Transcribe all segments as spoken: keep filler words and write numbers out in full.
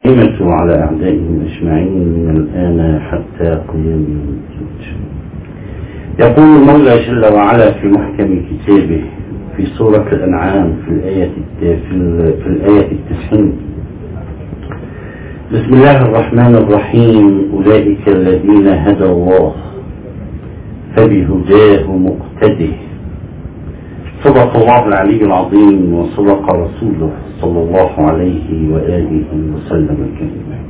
همته على أعدائهم أجمعين من الآن حتى قيام الوجود. يقول المولى جل وعلا في محكم كتابه في سورة الأنعام في الآية في الآية التسعين: بسم الله الرحمن الرحيم: أولئك الذين هدى الله فبهداه مقتده. صدق الله العلي العظيم وصدق رسوله صلى الله عليه وآله وسلم الكريم.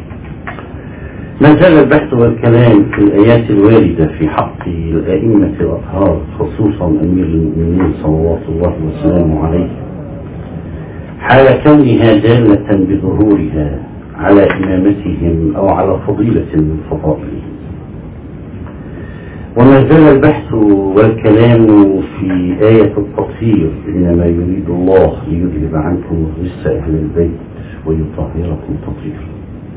ما زال البحث والكلام في الآيات الواردة في حق الأئمة الأطهار، خصوصا أمير المؤمنين صلوات الله وسلامه عليه، حال كونها دالة بظهورها على إمامتهم أو على فضيلة من فضائلهم. وما زال البحث والكلام في آية التطهير: إنما يريد الله ليذهب عنكم الرجس أهل البيت ويطهركم تطهيرا.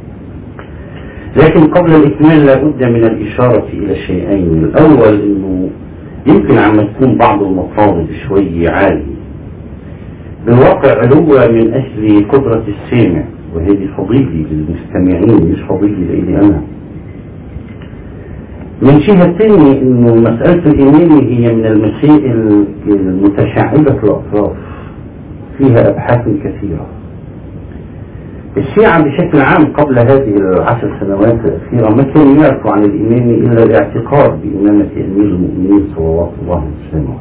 لكن قبل الإكمال لابد من الإشارة إلى شيئين. الأول إنه يمكن عم تكون بعض المطالب شوي عالية، بالواقع علوة من أجل قدرة السامع، وهذه فضيلة للمستمعين مش فضيلة لإلي أنا. من جهة ثانية إنه مسألة الإمامة هي من المسائل المتشعبة الأطراف، فيها أبحاث كثيرة. الشيعة بشكل عام قبل هذه العشر سنوات الأخيرة ما كانوا يعرفوا عن الإمامة إلا الاعتقاد بإمامة أمير المؤمنين صلوات الله وسلامه.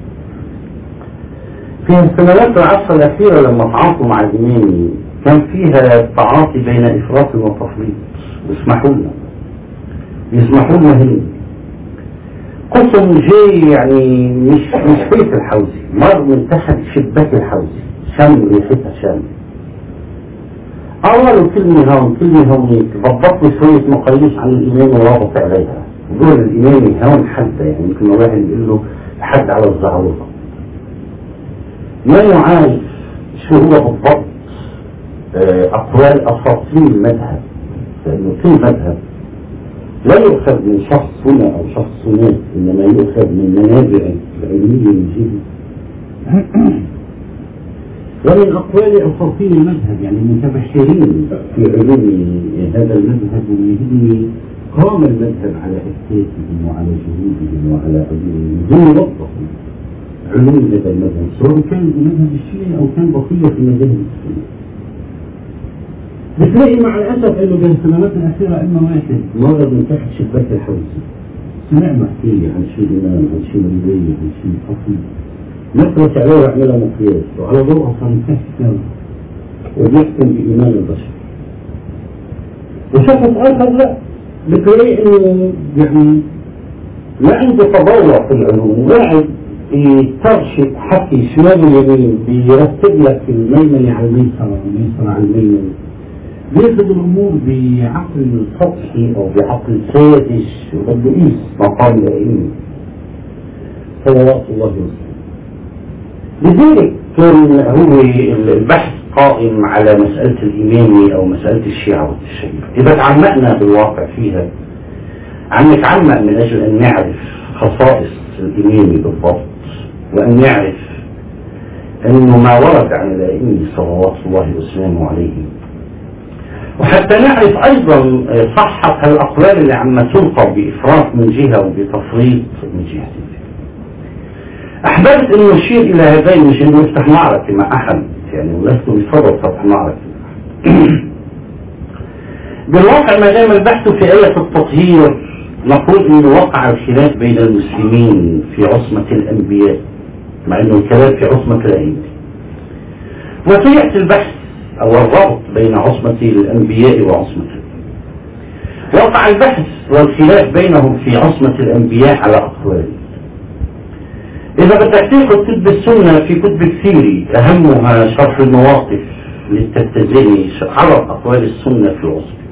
في السنوات العشر الأخيرة لما تعاطوا مع الإمامة كان فيها تعاطي بين إفراط وتفريط. اسمحوا لنا يسمحوا لنا هنا قسم جاي يعني مش مش بيت الحوزي، مر من تحت شباك الحوزي، شم ريحتها شم. أول كلمة هون كلمة هون ضبط لي شوية مقاييس عن الإمام ورابط عليها. يقول الإمام هون حد، يعني يمكن واحد يقول له حد على الزعروطة، ما يعرف شو هو بالضبط أقوال أساطين المذهب، لأنه كل مذهب لا يؤخذ من شخص هنا أو شخص هناك، إنما يؤخذ من منابع العلمية الجديدة ومن أقوال أساطين المذهب، يعني المتبحرين في علوم هذا المذهب ويهدني قام المذهب على أساسهم وعلى جهودهم وعلى علومهم. هم وظفوا علوم هذا المذهب سواء كان مذهب الشيعي أو كان بقية في مذاهب السنة. بتلاقي مع الأسف إنه بين السنوات الأخيرة إما واحد مر من تحت شباك الحوزي سمعنا حكاية عن شيء إمام، عن شيء رواية، عن شيء حصل، نقرأ عليه وعملها مقياس وعلى ضوء صنفه كامل وبيحكم بإيمان البشر. وشخص آخر لا، بتلاقي إنه يعني ما عنده تطور في العلوم، واحد يترشد حكي شمال اليمين بيرتب لك الميمنة على الميسرة والميسرة على الميمنة، بياخذ الأمور بعقل سطحي أو بعقل ساذج وبده يقيس مقام الأئمة صلوات الله وسلامه. لذلك كان هو البحث قائم على مسألة الإمامة أو مسألة الشيعة والتشيع. إذا تعمقنا بالواقع فيها عم نتعمق من أجل أن نعرف خصائص الإمامة بالضبط، وأن نعرف أنه ما ورد عن الأئمة صلوات الله وسلامه عليهم، وحتى نعرف أيضا صحة الأقوال اللي عم تلقى بإفراط من جهة وبتفريط من جهة. أحببت أن نشير إلى هذين مش أنه نفتح معركة مع أحد، يعني ولست بصدد فتح معركة. بالواقع ما دام البحث في آية التطهير نقول أنه وقع الخلاف بين المسلمين في عصمة الأنبياء، مع أنه الكلام في عصمة الأئمة، وسيأتي البحث أو الربط بين عصمة الأنبياء وعصمة الأئمة. وقع البحث والخلاف بينهم في عصمة الأنبياء على أقوال. إذا بدك تاخذ كتب السنة في كتب كثيرة أهمها شرح المواقف للتتزاني عرض أقوال السنة في العصمة.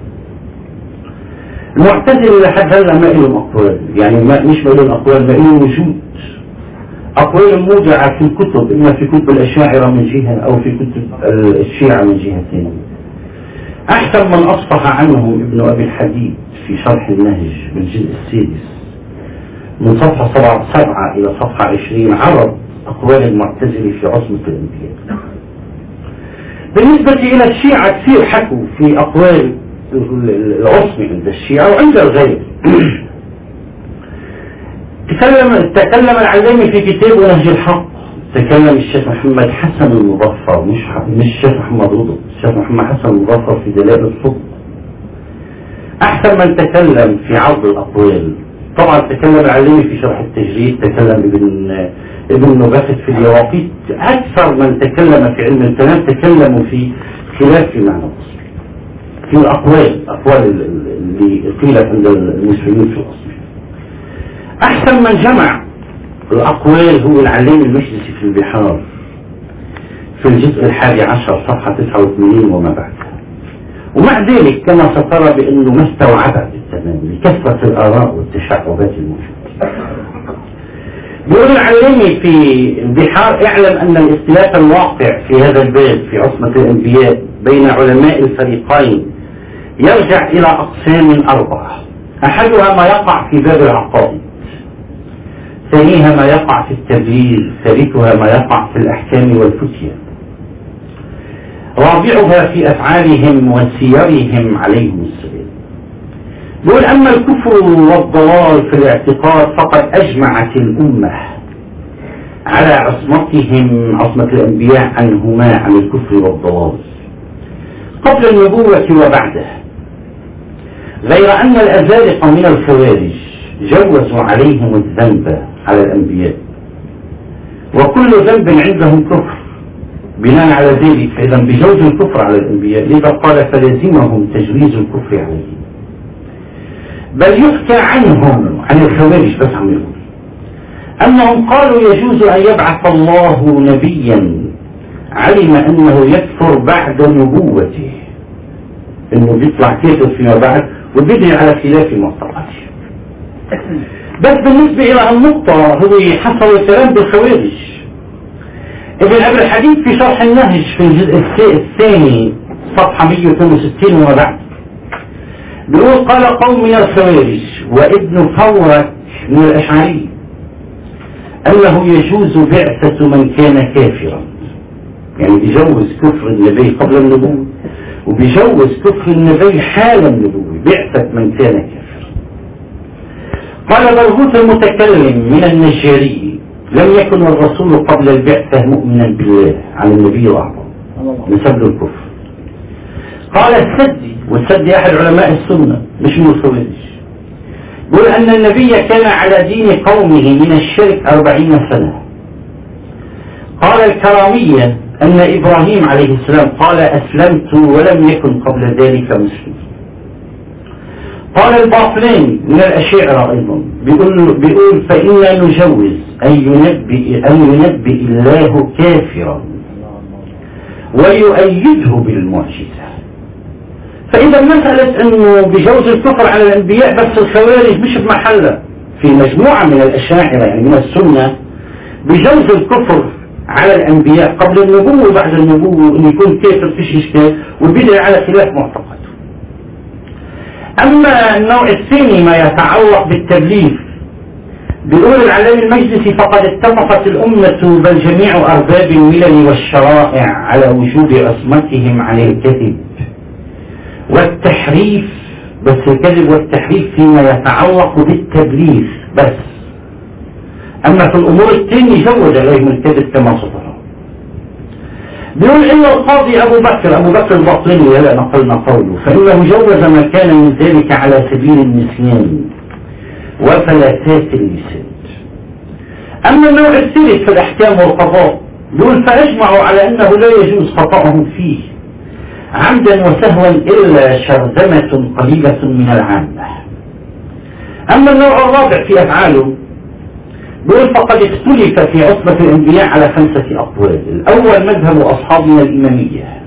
المعتزلة لحد هلا ما لهم أقوال، يعني ما مش ما لهم أقوال، ما لهم وجود. أقوال مودعة في الكتب، إما في كتب الأشاعرة من جهة أو في كتب الشيعة من جهة ثانية. أحسن من أصفح عنهم ابن أبي الحديد في شرح النهج بالجزء السادس من صفحة سبعة إلى صفحة عشرين عرض أقوال المعتزلة في عصمة الأنبياء. بالنسبة إلى الشيعة كثير حكوا في أقوال العصمة عند الشيعة وعند الغير. تكلم تكلم العلامي في كتابه نهج الحق، تكلم الشيخ محمد حسن المظفر، مش مش الشيخ محمد رضا، الشيخ محمد حسن المظفر في دلائل الصدق. أحسن من تكلم في عرض الأقوال. طبعا تكلم العلامي في شرح التجريد، تكلم ابن ابن نبخت في اليواقيت. أكثر من تكلم في علم الكلام تكلموا في خلاف في معنى الأصل، في الأقوال، أقوال اللي قيلت عند المسلمين في الأصل. أحسن من جمع الأقوال هو العلامي المجلسي في البحار في الجزء الحادي عشر صفحة تسعة وثمانين وما بعدها. ومع ذلك كما سترى بأنه ما استوعبها بالتمام لكثرة الآراء والتشعبات الموجودة. يقول العلامي في البحار: اعلم أن الاختلاف الواقع في هذا الباب في عصمة الأنبياء بين علماء الفريقين يرجع إلى أقسام أربعة. أحدها ما يقع في باب العقائد، ثانيها ما يقع في التبليغ، ثالثها ما يقع في الأحكام والفتية، رابعها في أفعالهم وسيرهم عليهم السلام. يقول: أما الكفر والضلال في الاعتقاد فقد أجمعت الأمة على عصمتهم، عصمة الأنبياء عنهما، عن الكفر والضلال قبل النبوة وبعدها، غير أن الأزارقة من الخوارج جوزوا عليهم الذنب على الأنبياء، وكل ذنب عندهم كفر. بناء على ذلك فإذا بجوز الكفر على الأنبياء، لذا قال: فلازمهم تجويز الكفر عليهم. بل يحكى عنهم، عن الخوارج بس عم يقول، أنهم قالوا يجوز أن يبعث الله نبيا علم أنه يكفر بعد نبوته، أنه بيطلع كافر فيما بعد وبدأ على خلاف معتقده. بس بالنسبة إلى النقطة هو حصل الكلام بالخوارج. ابن أبي الحديد في شرح النهج في الجزء الثاني صفحة مئة واثنين وستين وما بعد بيقول: قال قوم من الخوارج وابن فورك من الأشعري أنه يجوز بعثة من كان كافرا، يعني بيجوز كفر النبي قبل النبوة وبيجوز كفر النبي حال النبوة، بعثة من كان كافرا. قال برغوث المتكلم من النجاري: لم يكن الرسول قبل البعثة مؤمنا بالله على النبي الأعظم، نسب له الكفر. قال السدي، والسدي أحد علماء السنة مش من الخوارج، يقول أن النبي كان على دين قومه من الشرك أربعين سنة. قال الكرامية أن إبراهيم عليه السلام قال: أسلمت ولم يكن قبل ذلك مسلم. قال الباطلين من الأشاعرة أيضا بيقول, بيقول فإنا نجوز أن ينبئ, أن ينبئ الله كافرا ويؤيده بالمعجزة. فإذا مسألة أنه بجوز الكفر على الأنبياء بس الخوارج مش بمحلة. في مجموعة من الأشاعرة يعني من السنة بجوز الكفر على الأنبياء قبل النبوة وبعد النبوة، أن يكون كافر فيش إشكال والبدع على خلاف معتقده. أما النوع الثاني ما يتعلق بالتبليغ، بيقول العلامي المجلسي: فقد اتفقت الأمة بل جميع أرباب الملل والشرائع على وجوب عصمتهم عن الكذب والتحريف، بس الكذب والتحريف فيما يتعلق بالتبليغ بس. أما في الأمور الثانية جوز عليهم الكذب كما صدر. بيقول: إلا القاضي أبو بكر أبو بكر الباطني هلا نقلنا قوله، فإنه جوز ما كان من ذلك على سبيل النسيان وفلاتات اللسان. أما النوع الثالث في الأحكام والقضاء، بيقول: فأجمعوا على أنه لا يجوز خطأهم فيه عمدا وسهوا إلا شرذمة قليلة من العامة. أما النوع الرابع في أفعاله، بيقول: فقد اختلف في عصمة الأنبياء على خمسة أقوال. الأول مذهب أصحابنا الإمامية،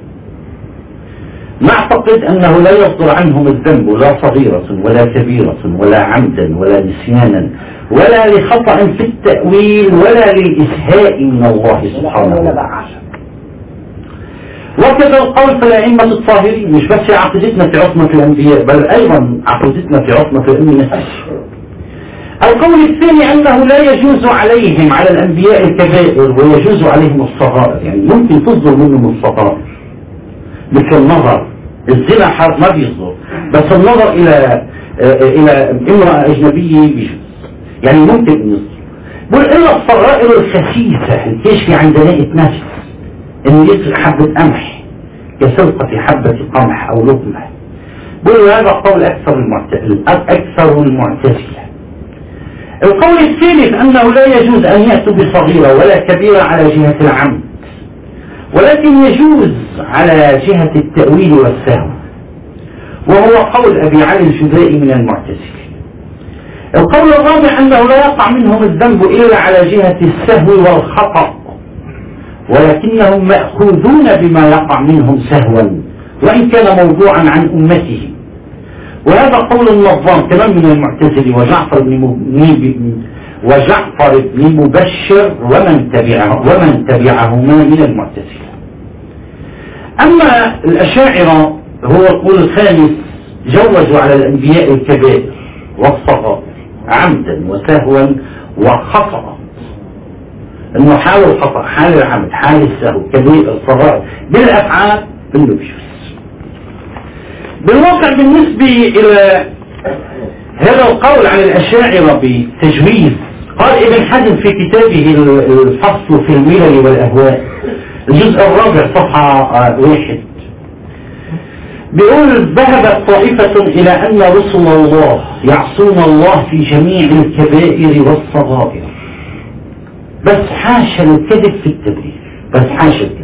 نعتقد أنه لا يصدر عنهم الذنب لا صغيرة ولا كبيرة ولا عمدا ولا نسيانا ولا لخطأ في التأويل ولا للإسهاء من الله سبحانه وتعالى. وكذا القول في الأئمة الطاهرين، مش بس عقيدتنا في عصمة الأنبياء بل أيضا عقيدتنا في عصمة الأمة نفسها. القول الثاني أنه لا يجوز عليهم على الأنبياء الكبائر ويجوز عليهم الصغائر، يعني ممكن تصدر منهم الصغائر مثل النظر. الزنا حرام ما بيصدر، بس النظر الى الى امرأة اجنبية بيجوز، يعني ممكن ان يصدر. بقول الا الصغائر الخسيسة اللي تشفي عن دناءة نفس، انه يسرق حبة قمح كسرقة حبة قمح او لقمة. بقول هذا قول اكثر المعتزلة اكثر المعتزلة. القول الثالث انه لا يجوز ان يأتوا بصغيرة ولا كبيرة على جهة العمد، ولكن يجوز على جهة التأويل والسهو، وهو قول أبي علي الجزائي من المعتزلة. القول الرابع أنه لا يقع منهم الذنب إلا على جهة السهو والخطأ، ولكنهم مأخوذون بما يقع منهم سهوا وإن كان موضوعا عن أمتهم. وهذا قول النظام كمان من المعتزلة وجعفر بن م... وجعفر بن مبشر ومن تبعه ومن تبعهما من المعتزلة. أما الأشاعرة هو القول الخامس، جوزوا على الأنبياء الكبائر والصغائر عمدا وسهوا وخطأ، انه حال الخطأ حال العمد حال السهو كبير الصغائر بالأفعال بالنبشوس. بالواقع بالنسبة إلى هذا القول عن الأشاعرة بتجويز، قال ابن حزم في كتابه الفصل في الملل والأهواء الجزء الرابع صفحة واحد، بيقول ذهبت طائفة إلى أن رسل الله يعصون الله في جميع الكبائر والصغائر، بس حاشا الكذب في التبرير، بس حاشا الكذب،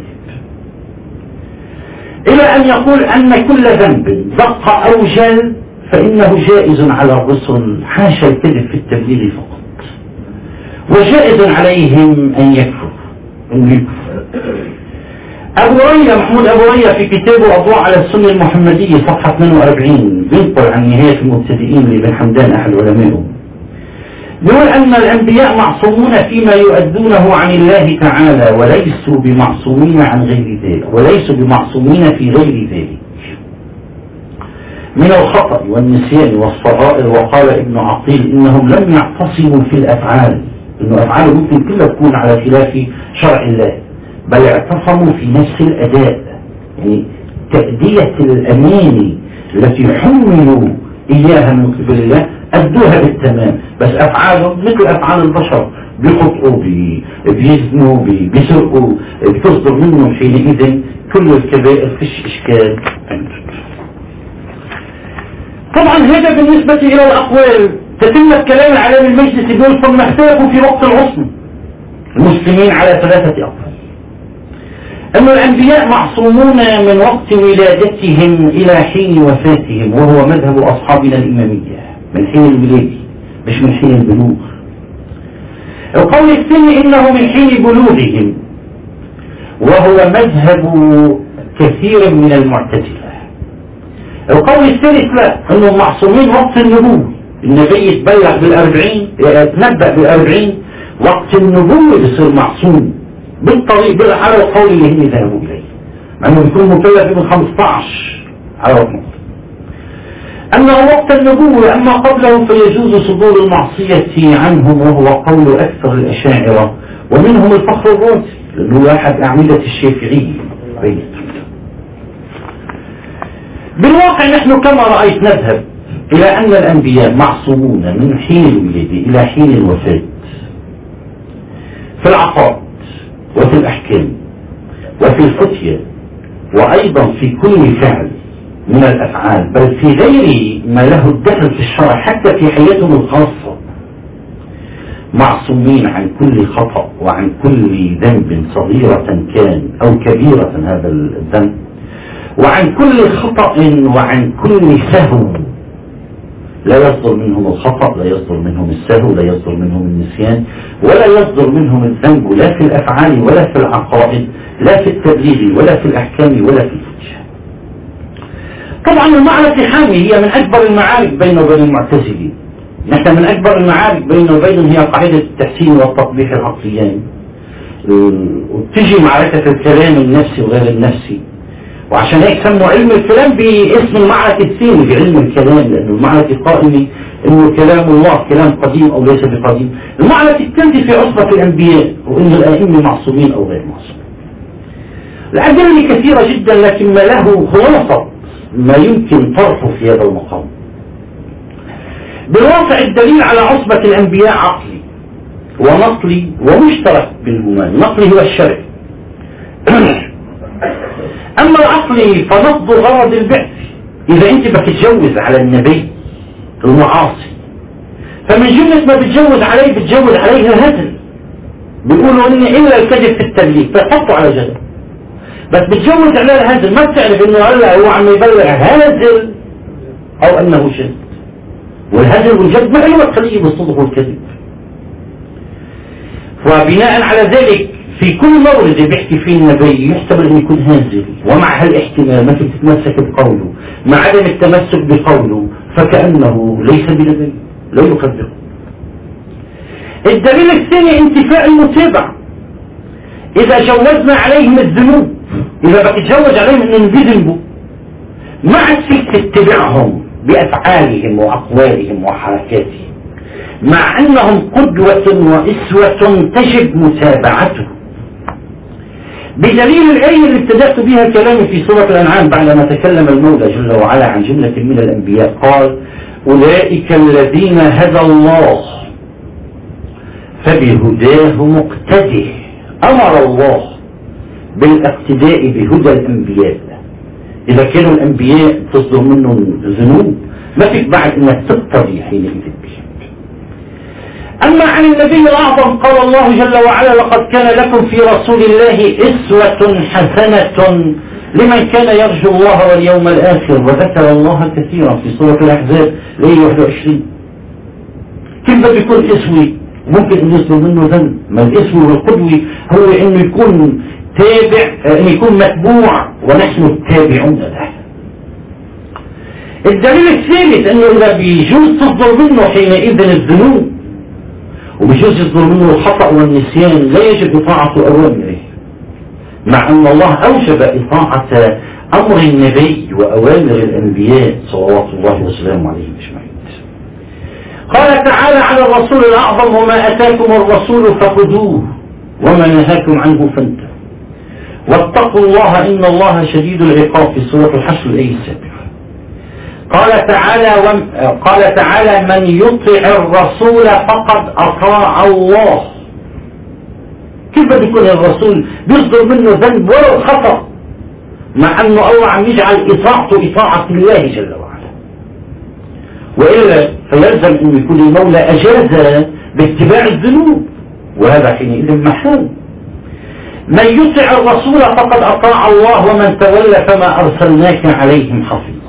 إلى أن يقول أن كل ذنب دق أو جل فإنه جائز على الرسل، حاشا الكذب في التبرير فقط، وجائز عليهم أن يكفروا أن يكفروا. أبو ريا محمود أبو ريا في كتابه أضواء على السنة المحمدية صفحة اثنين وأربعين بينقل عن نهاية المبتدئين لابن حمدان أحد علمائهم، يقول أن الأنبياء معصومون فيما يؤدونه عن الله تعالى وليسوا بمعصومين عن غير ذلك، وليسوا بمعصومين في غير ذلك من الخطأ والنسيان والصغائر. وقال ابن عقيل إنهم لم يعتصموا في الأفعال، إنه أفعال ممكن كلها تكون على خلاف شرع الله، بل اعتصموا في نفس الأداء، يعني تأدية الأمانة التي حملوا إياها من قبل الله أدوها بالتمام، بس أفعالهم مثل أفعال البشر، بيخطئوا بيزنوا بيسرقوا بتصدر منهم حينئذ كل الكبائر فيش إشكال. طبعا هذا بالنسبة إلى الأقوال. تتم كلام العلام المجلس يقول ثم اختلفوا في وقت العصمة المسلمين على ثلاثة أقوال، أن الأنبياء معصومون من وقت ولادتهم إلى حين وفاتهم، وهو مذهب أصحابنا الإمامية من حين الولادة مش من حين البلوغ. القول الثاني إنه من حين بلوغهم، وهو مذهب كثير من المعتزلة. القول الثالث لا، أنهم معصومين وقت النبوة، النبي يتبلغ بالأربعين يتنبأ بالأربعين وقت النبوة بيصير معصوم بالطريق على القول اللي هم ذهبوا إليه، مع أنه يكون مكلف من خمسة عشر على رقم. أما وقت النبوة أما قبله فيجوز صدور المعصية عنهم، وهو قول أكثر الأشاعرة ومنهم الفخر الرازي لأنه أحد أعمدة الشافعية. بالواقع نحن كما رأيت نذهب إلى أن الأنبياء معصومون من حين الولادة إلى حين الوفاة في العقائد وفي الأحكام وفي الفتية، وأيضا في كل فعل من الأفعال، بل في غير ما له الدخل في الشرع، حتى في حياتهم الخاصة معصومين عن كل خطأ وعن كل ذنب صغيرة كان أو كبيرة هذا الذنب، وعن كل خطأ وعن كل سهو. لا يصدر منهم الخطأ، لا يصدر منهم السهو، لا يصدر منهم النسيان، ولا يصدر منهم الذنب لا في الأفعال ولا في العقائد، لا في التبليغ ولا في الأحكام ولا في الفتية. طبعا المعركة حامية هي من أكبر المعارك بين وبين المعتزلين. نحن من أكبر المعارك بين وبينهم هي قاعدة التحسين والتطبيق العقليين، وتجي معركة الكلام النفسي وغير النفسي، وعشان هيك سموا علم الكلام باسم المعركة الثاني بعلم الكلام، لأنه المعركة قائمة إنه كلام الله كلام قديم أو ليس بقديم. المعركة الثالثة في عصبة الأنبياء وإن الأئمة معصومين أو غير معصومين. الأدلة كثيرة جدا، لكن ما له خلاصة ما يمكن طرحه في هذا المقام. بالواقع الدليل على عصبة الأنبياء عقلي ونقلي ومشترك بالهما. النقلي هو الشرع، أما العقلي فنقض غرض البعث. إذا أنت بدك تتجوز على النبي المعاصي، فمن جملة ما بتجوز عليه بتجوز عليه الهزل، بيقولوا إن إلا الكذب في التبليغ فحطوا على جنب، بس بتجوز عليه الهزل، ما بتعرف إنه هلا هو عم يبلغ هازل أو أنه جد. والهزل والجد ما له خليه بالصدق والكذب. وبناء على ذلك في كل مورد بيحكي فيه النبي يحتمل أن يكون هازل، ومع هالاحتمال ما فيك تتمسك بقوله، مع عدم التمسك بقوله فكأنه ليس بنبي، لا يخبره. الدليل الثاني انتفاء المتابعة. إذا جوزنا عليهم الذنوب، إذا بدك تجوز عليهم أنهم بيذنبوا، ما عاد فيك تتبعهم بأفعالهم وأقوالهم وحركاتهم، مع أنهم قدوة وإسوة تجب متابعته. بدليل الآية اللي ابتدأت بها كلامي في سورة الأنعام بعدما تكلم المولى جل وعلا عن جملة من الأنبياء، قال: أولئك الذين هدى الله فبهداه مقتده. أمر الله بالاقتداء بهدى الأنبياء. إذا كانوا الأنبياء تصدر منهم ذنوب ما فيك بعد أنك تقتضي حينئذ بهم. أما عن النبي الأعظم قال الله جل وعلا: لقد كان لكم في رسول الله أسوة حسنة لمن كان يرجو الله واليوم الآخر. وذكر الله كثيرا في سورة الأحزاب الآية واحد وعشرين. كيف بده يكون أسوي؟ ممكن أن يصدر منه ذنب. ما الأسوي والقدوي هو أنه يكون تابع، أن يكون متبوع ونحن التابعون له. الدليل الثالث أنه إذا بيجوز تصدر منه حينئذ الذنوب، وبيجوز يصدر منه الخطأ والنسيان، لا يجب إطاعة أوامره، مع أن الله أوجب إطاعة أمر النبي وأوامر الأنبياء صلوات الله وسلامه عليهم أجمعين. قال تعالى على الرسول الأعظم: وما أتاكم الرسول فخذوه وما نهاكم عنه فانتهوا واتقوا الله إن الله شديد العقاب في سورة الحشر الآية السابعة. قال تعالى وم... قال تعالى: من يطع الرسول فقد أطاع الله. كيف بده يكون الرسول بيصدر منه ذنب ولو خطأ، مع أنه الله عم يجعل إطاعته إطاعة الله جل وعلا، وإلا فيلزم أن يكون المولى أجاز باتباع الذنوب، وهذا حينئذ محال. من يطع الرسول فقد أطاع الله ومن تولى فما أرسلناك عليهم حفيظا.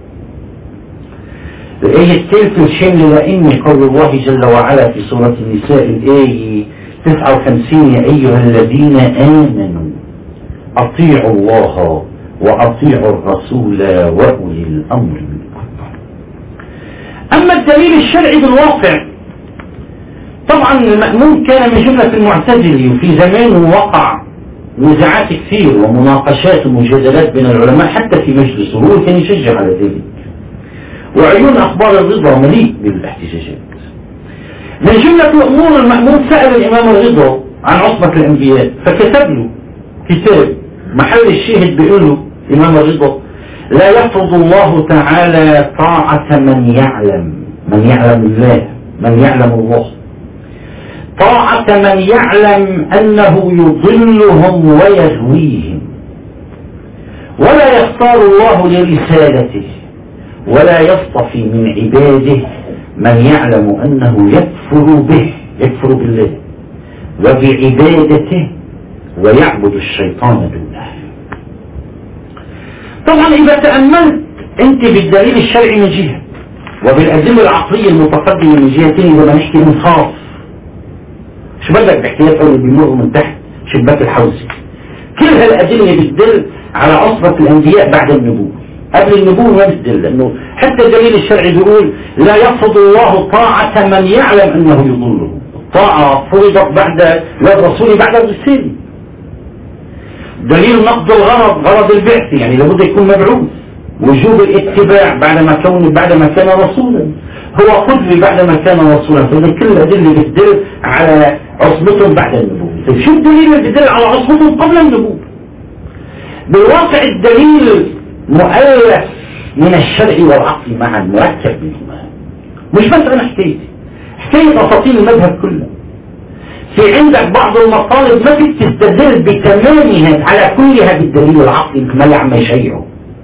الآية الثالثة الشاملة لأني قول الله جل وعلا في سورة النساء الآية تسعة وخمسين: يا أيها الذين آمنوا أطيعوا الله وأطيعوا الرسول وأولي الأمر منكم. أما الدليل الشرعي بالواقع، طبعا المأمون كان من جملة المعتزلة، وفي زمانه وقع نزاعات كثير ومناقشات ومجادلات بين العلماء حتى في مجلسه، هو كان يشجع على ذلك، وعيون أخبار الرضا مليء بالاحتجاجات. من جملة الأمور المأمون سأل الإمام الرضا عن عصمة الأنبياء، فكتب له كتاب محل الشاهد بيقول له إمام الرضا: لا يفرض الله تعالى طاعة من يعلم من يعلم الله من يعلم الله طاعة من يعلم أنه يضلهم ويغويهم، ولا يختار الله لرسالته، ولا يصطفي من عباده من يعلم أنه يكفر به يكفر بالله وبعبادته ويعبد الشيطان دونه. طبعا إذا تأملت أنت بالدليل الشرعي من جهة وبالأدلة العقلية المتقدمة من جهتين، لما نحكي إنصاف، شو بدك بحكايات اللي بيمروا من تحت شباك الحوزة، كل هالأدلة بتدل على عصمة الأنبياء بعد النبوة. قبل النبوة ما بتدل، لأنه حتى الدليل الشرعي بيقول: لا يفرض الله طاعة من يعلم أنه يضله. الطاعة فرضت بعد الرسول بعد الرسالة. دليل نقض الغرض، غرض البعث، يعني لابد يكون مبعوث. وجوب الاتباع بعدما كون بعدما كان رسولا، هو قدوة بعدما كان رسولا. فإذا كل الأدلة بتدل على عصمتهم بعد النبوة. طيب شو الدليل اللي بيدل على عصمتهم قبل النبوة؟ بالواقع الدليل مؤلف من الشرع والعقل معا، مركب منهما، مش بس انا حكيت حكاية اساطير المذهب كله. في عندك بعض المطالب ما فيك تستدل بتمامها على كلها بالدليل العقلي مثل ما اللي عم يشيعه.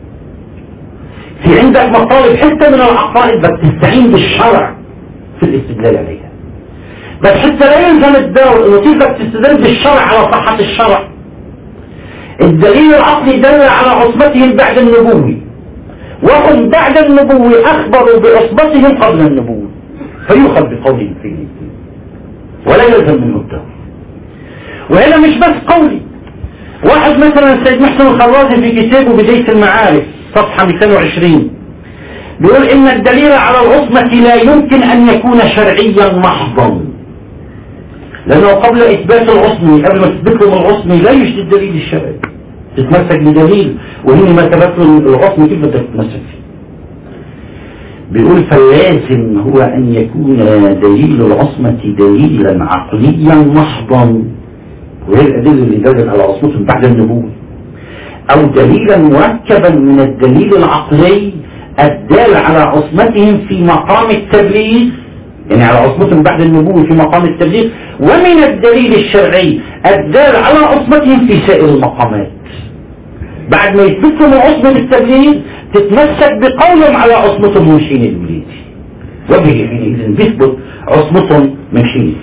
في عندك مطالب حتى من العقائد بدك تستعين بالشرع في الاستدلال عليها، بس حتى لا يلزم الدور انه تقدر تستدل بالشرع على صحة الشرع. الدليل العقلي دل على عصمتهم بعد النبوة، وهم بعد النبوة اخبروا بعصمتهم قبل النبوة، فيؤخذ بقولهم فيه ولا يلزم منه الدور. وهذا مش بس قولي، واحد مثلا سيد محسن الخرازي في كتابه بداية المعارف صفحة مئتين وعشرين بيقول ان الدليل على العصمة لا يمكن ان يكون شرعيا محضا، لانه قبل اثبات العصمة، قبل ما تثبت لهم العصمة لا يوجد الدليل الشرعي، تتمسك بدليل وهنا ما ثبت له العصمة كيف بدك تتمسك فيه. بيقول فاللازم هو ان يكون دليل العصمة دليلا عقليا محضا، وهي الادلة اللي دلت على عصمتهم بعد النبوة، او دليلا مركبا من الدليل العقلي الدال على عصمتهم في مقام التبليغ، يعني على عصمتهم بعد النبوة في مقام التبليغ، ومن الدليل الشرعي الدال على عصمتهم في سائر المقامات. بعد ما يثبت لهم عصمة التبليغ تتمسك بقولهم على عصمتهم من حين الولادة، وبه حينئذ بيثبت عصمتهم من حين.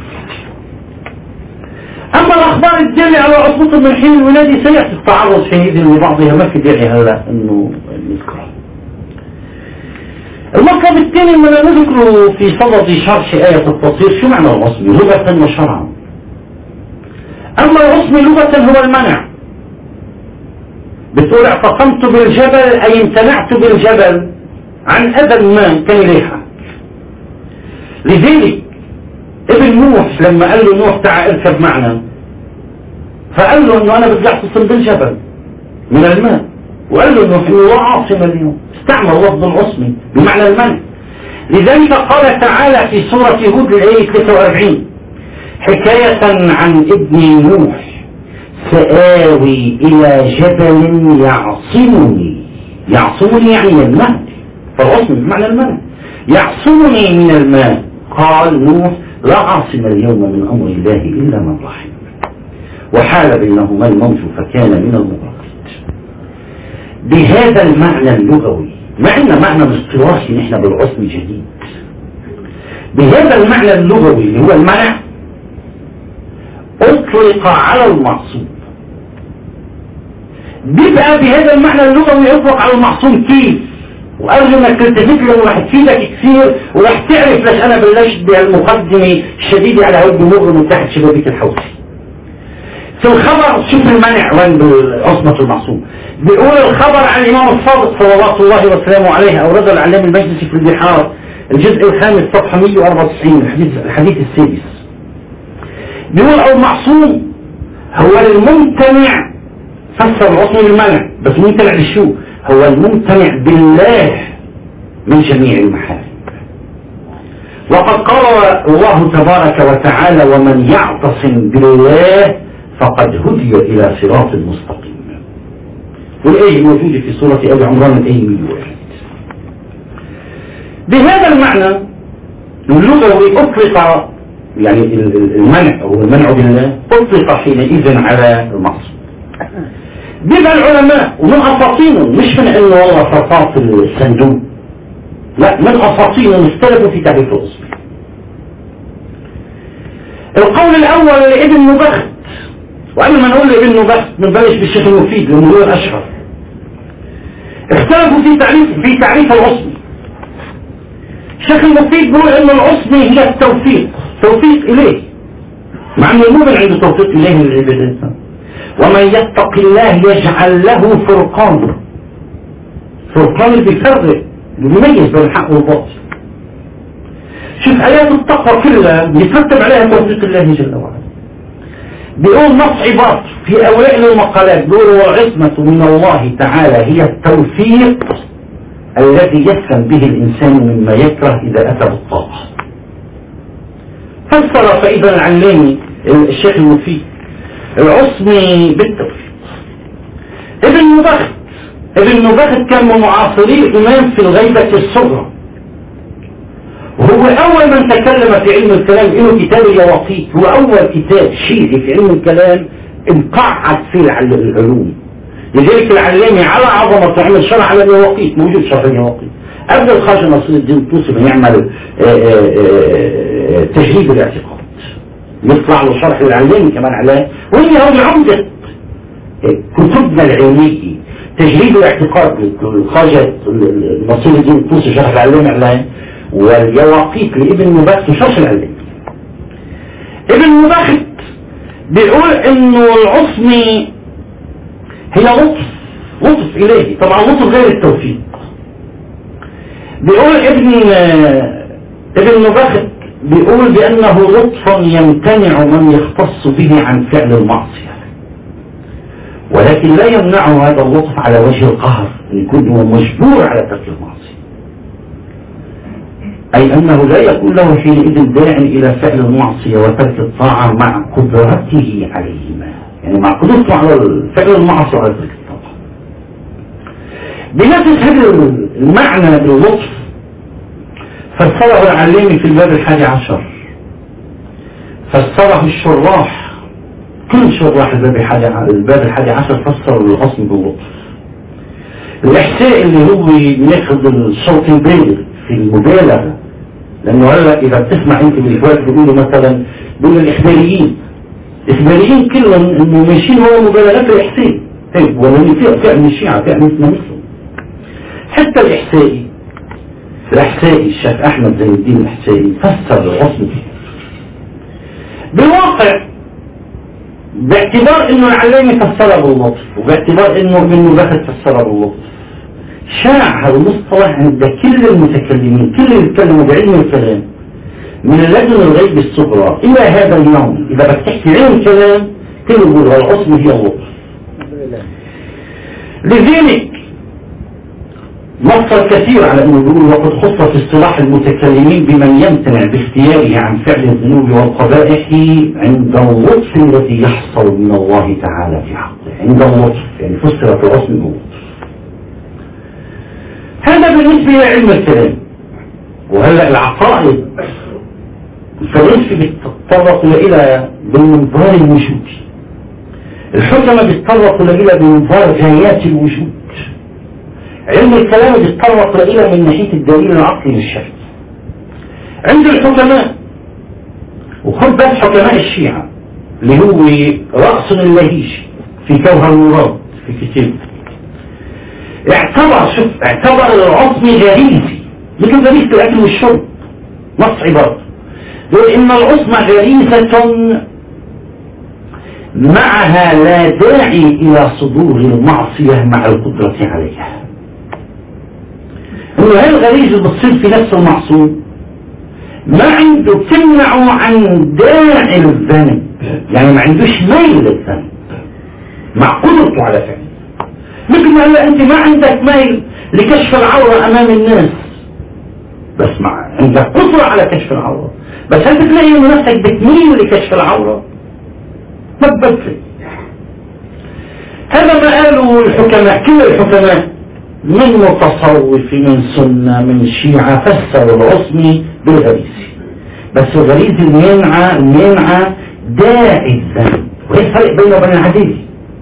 اما الاخبار الدالة على عصمتهم من حين الولادة سيأتي التعرض حينئذ لبعضها، ما في داعي هلا انه نذكرها. المطلب الثاني من نذكره في صدد شرح آية التطهير، شو معنى العصمة لغة وشرعا؟ اما العصمة لغة هو المنع، بتقول اعتصمت بالجبل اي امتنعت بالجبل عن اذى ما كان يليحك. لذلك ابن نوح لما قال له نوح تعال اركب معنا، فقال له انه انا بدي اعتصم بالجبل من الماء، وقال له انه لا عاصم اليوم، استعمل لفظ العصمة بمعنى المنع. لذلك قال تعالى في سورة هود الآية ثلاثة وأربعين حكاية عن ابن نوح سآوي إلى جبل يعصمني، يعصمني يعني من الماء، فالعصم بمعنى الماء، يعصمني من الماء. قال نوح لا عاصم اليوم من أمر الله إلا من رحم، وحال بينهما الموت فكان من المغرقين. بهذا المعنى اللغوي، ما عندنا معنى اصطلاحي نحن بالعصم جديد، بهذا المعنى اللغوي اللي هو المنع اطلق على المعصوم. بيبقى بهذا المعنى اللغوي يطلق على المعصوم كيف؟ وارجو انك تلتفت له وراح تفيدك كثير، وراح تعرف ليش انا بلشت بهالمقدمه الشديده على هود بمر من تحت شبابيك الحوثي. في الخبر شوف المنع وين بعصمة المعصوم. بيقول الخبر عن الامام الصادق صلوات الله وسلامه عليه، اورد العلامي المجلسي في البحار الجزء الخامس صفحة مئة وأربعة وتسعين الحديث الحديث السادس. بيقول المعصوم هو الممتنع، فسر العصمة بالمنع، بس ممتنع للشو؟ هو الممتنع بالله من جميع المحارم. وقد قال الله تبارك وتعالى ومن يعتصم بالله فقد هدي إلى صراط مستقيم، والآية موجودة في سورة آل عمران الآية مئة وواحد. بهذا المعنى اللغوي أطلق يعني المنع أو المنع بالله أطلق حينئذ على المعصوم. بيبقى العلماء ومن أساطينهم، مش من إنه والله فرطاط الصندوق، لا، من أساطينهم اختلفوا في تعريف العصمة. القول الأول لابن نبخت، وقبل ما نقول لابن نبخت بنبلش بالشيخ المفيد لأنه هو الأشهر. اختلفوا في تعريف في تعريف العصمة. الشيخ المفيد بيقول إن العصمة هي التوفيق، توفيق إليه، مع أن المؤمن عنده توفيق إليه من العبادات. ومن يتق الله يجعل له فرقان، فرقان اللي بيفرق بيميز بين الحق والباطل. شوف آيات التقوى كلها بيترتب عليها توفيق الله جل وعلا. بيقول نص عبارة في أوائل المقالات بيقول والعصمة من الله تعالى هي التوفيق الذي يسلم به الإنسان مما يكره إذا أتى بالطاعة. فسر فإذا العلامي الشيخ المفيد العصمة بالتوفيق. ابن نبخت ابن نبخت كان من معاصري الإمام في الغيبة الصغرى، وهو أول من تكلم في علم الكلام. له كتاب اليواقيت، هو أول كتاب شيعي في علم الكلام انقعد فيه العلوم. لذلك العلامي على عظمة عمل شرح على اليواقيت، موجود شرح اليواقيت قبل الخواجة نصير الدين الطوسي ما يعمل تجريد الاعتقاد، يطلع له شرح العلامي كمان عليه. وهي هو عمدة كتبنا العلمية تجريد الاعتقاد الخواجة نصير الدين الطوسي شرح العلامي عليه، واليواقيت لابن نبخت شرح العلامي. ابن نبخت بيقول انه العصمة هي لطف لطف الهي، طبعا لطف غير التوفيق. بيقول ابن ابن نبخت بيقول بانه لطف يمتنع من يختص به عن فعل المعصية، ولكن لا يمنعه هذا اللطف على وجه القهر ان يكون هو مجبور على ترك المعصية، اي انه لا يكون له حينئذ داع الى فعل المعصية وترك الطاعة مع قدرته عليهما، يعني مع قدرته على فعل المعصية وعلى ترك الطاعة. بنفس هذا المعنى باللطف فسره العلامي في الباب الحادي عشر، فسره الشراح، كل شراح الباب الحادي الباب الحادي عشر فسر العصم باللطف. الإحساء اللي هو بياخذ الصوت البالغ في المبالغة، لأنه هلا إذا بتسمع أنت بالإخوات بيقولوا مثلا بيقولوا الإخباريين الإخباريين كلهم إنه ماشيين هو مبالغات الإحساء، طيب ولا في فئة من الشيعة فئة مثل مثله. حتى الإحسائي الإحسائي الشيخ أحمد زين الدين الإحسائي فسر العصم بالواقع، باعتبار إنه العلامي فسره باللطف، وباعتبار إنه ابن نبخت فسره باللطف، شاع هذا المصطلح عند كل المتكلمين، كل اللي يتكلموا بعلم الكلام من اللجنة الغيب الصغرى إلى هذا اليوم. إذا بدك تحكي علم الكلام كله يقول العصم هي اللطف. لذلك نص كثير على أنه يقول وقد خص في اصطلاح المتكلمين بمن يمتنع باختياره عن فعل الذنوب والقبائح عند اللطف الذي يحصل من الله تعالى في حقه. عند اللطف يعني فسرت العصم باللطف. هذا بالنسبة لعلم الكلام. وهلأ العقائد الفلاسفة بيتطرقوا إلى بالمنظار الوجودي، الحكمة بيتطرقوا إلى بمنظار غايات الوجود، علم الكلام بيتطرق إلى من ناحية الدليل العقلي للشرع. عند الحكماء، وخد بس حكماء الشيعة اللي هو رأس اللهيجي في جوهر المراد في كتابه، اعتبر شوف اعتبر العصم غريزي مثل غريزة الأكل والشرب، نص عبارة يقول إن العصم غريزة معها لا داعي إلى صدور المعصية مع القدرة عليها. إنه هاي الغريزة بتصير في نفس المعصوم ما عنده تمنعه عن داعي الذنب، يعني ما عندوش ميل للذنب مع قدرته على فعله. مثل ما هلا أنت ما عندك ميل لكشف العورة أمام الناس، بس مع عندك قدرة على كشف العورة، بس هل بتلاقي إنه نفسك بتميل لكشف العورة؟ ما بتبصر. هذا ما قالوا الحكماء، كل الحكماء من متصوف من سنة من شيعة فسروا العصم بالغريزي، بس الغريزي المنعة المنعة داعي الذنب. وإيه الفرق بينه وبين العديل؟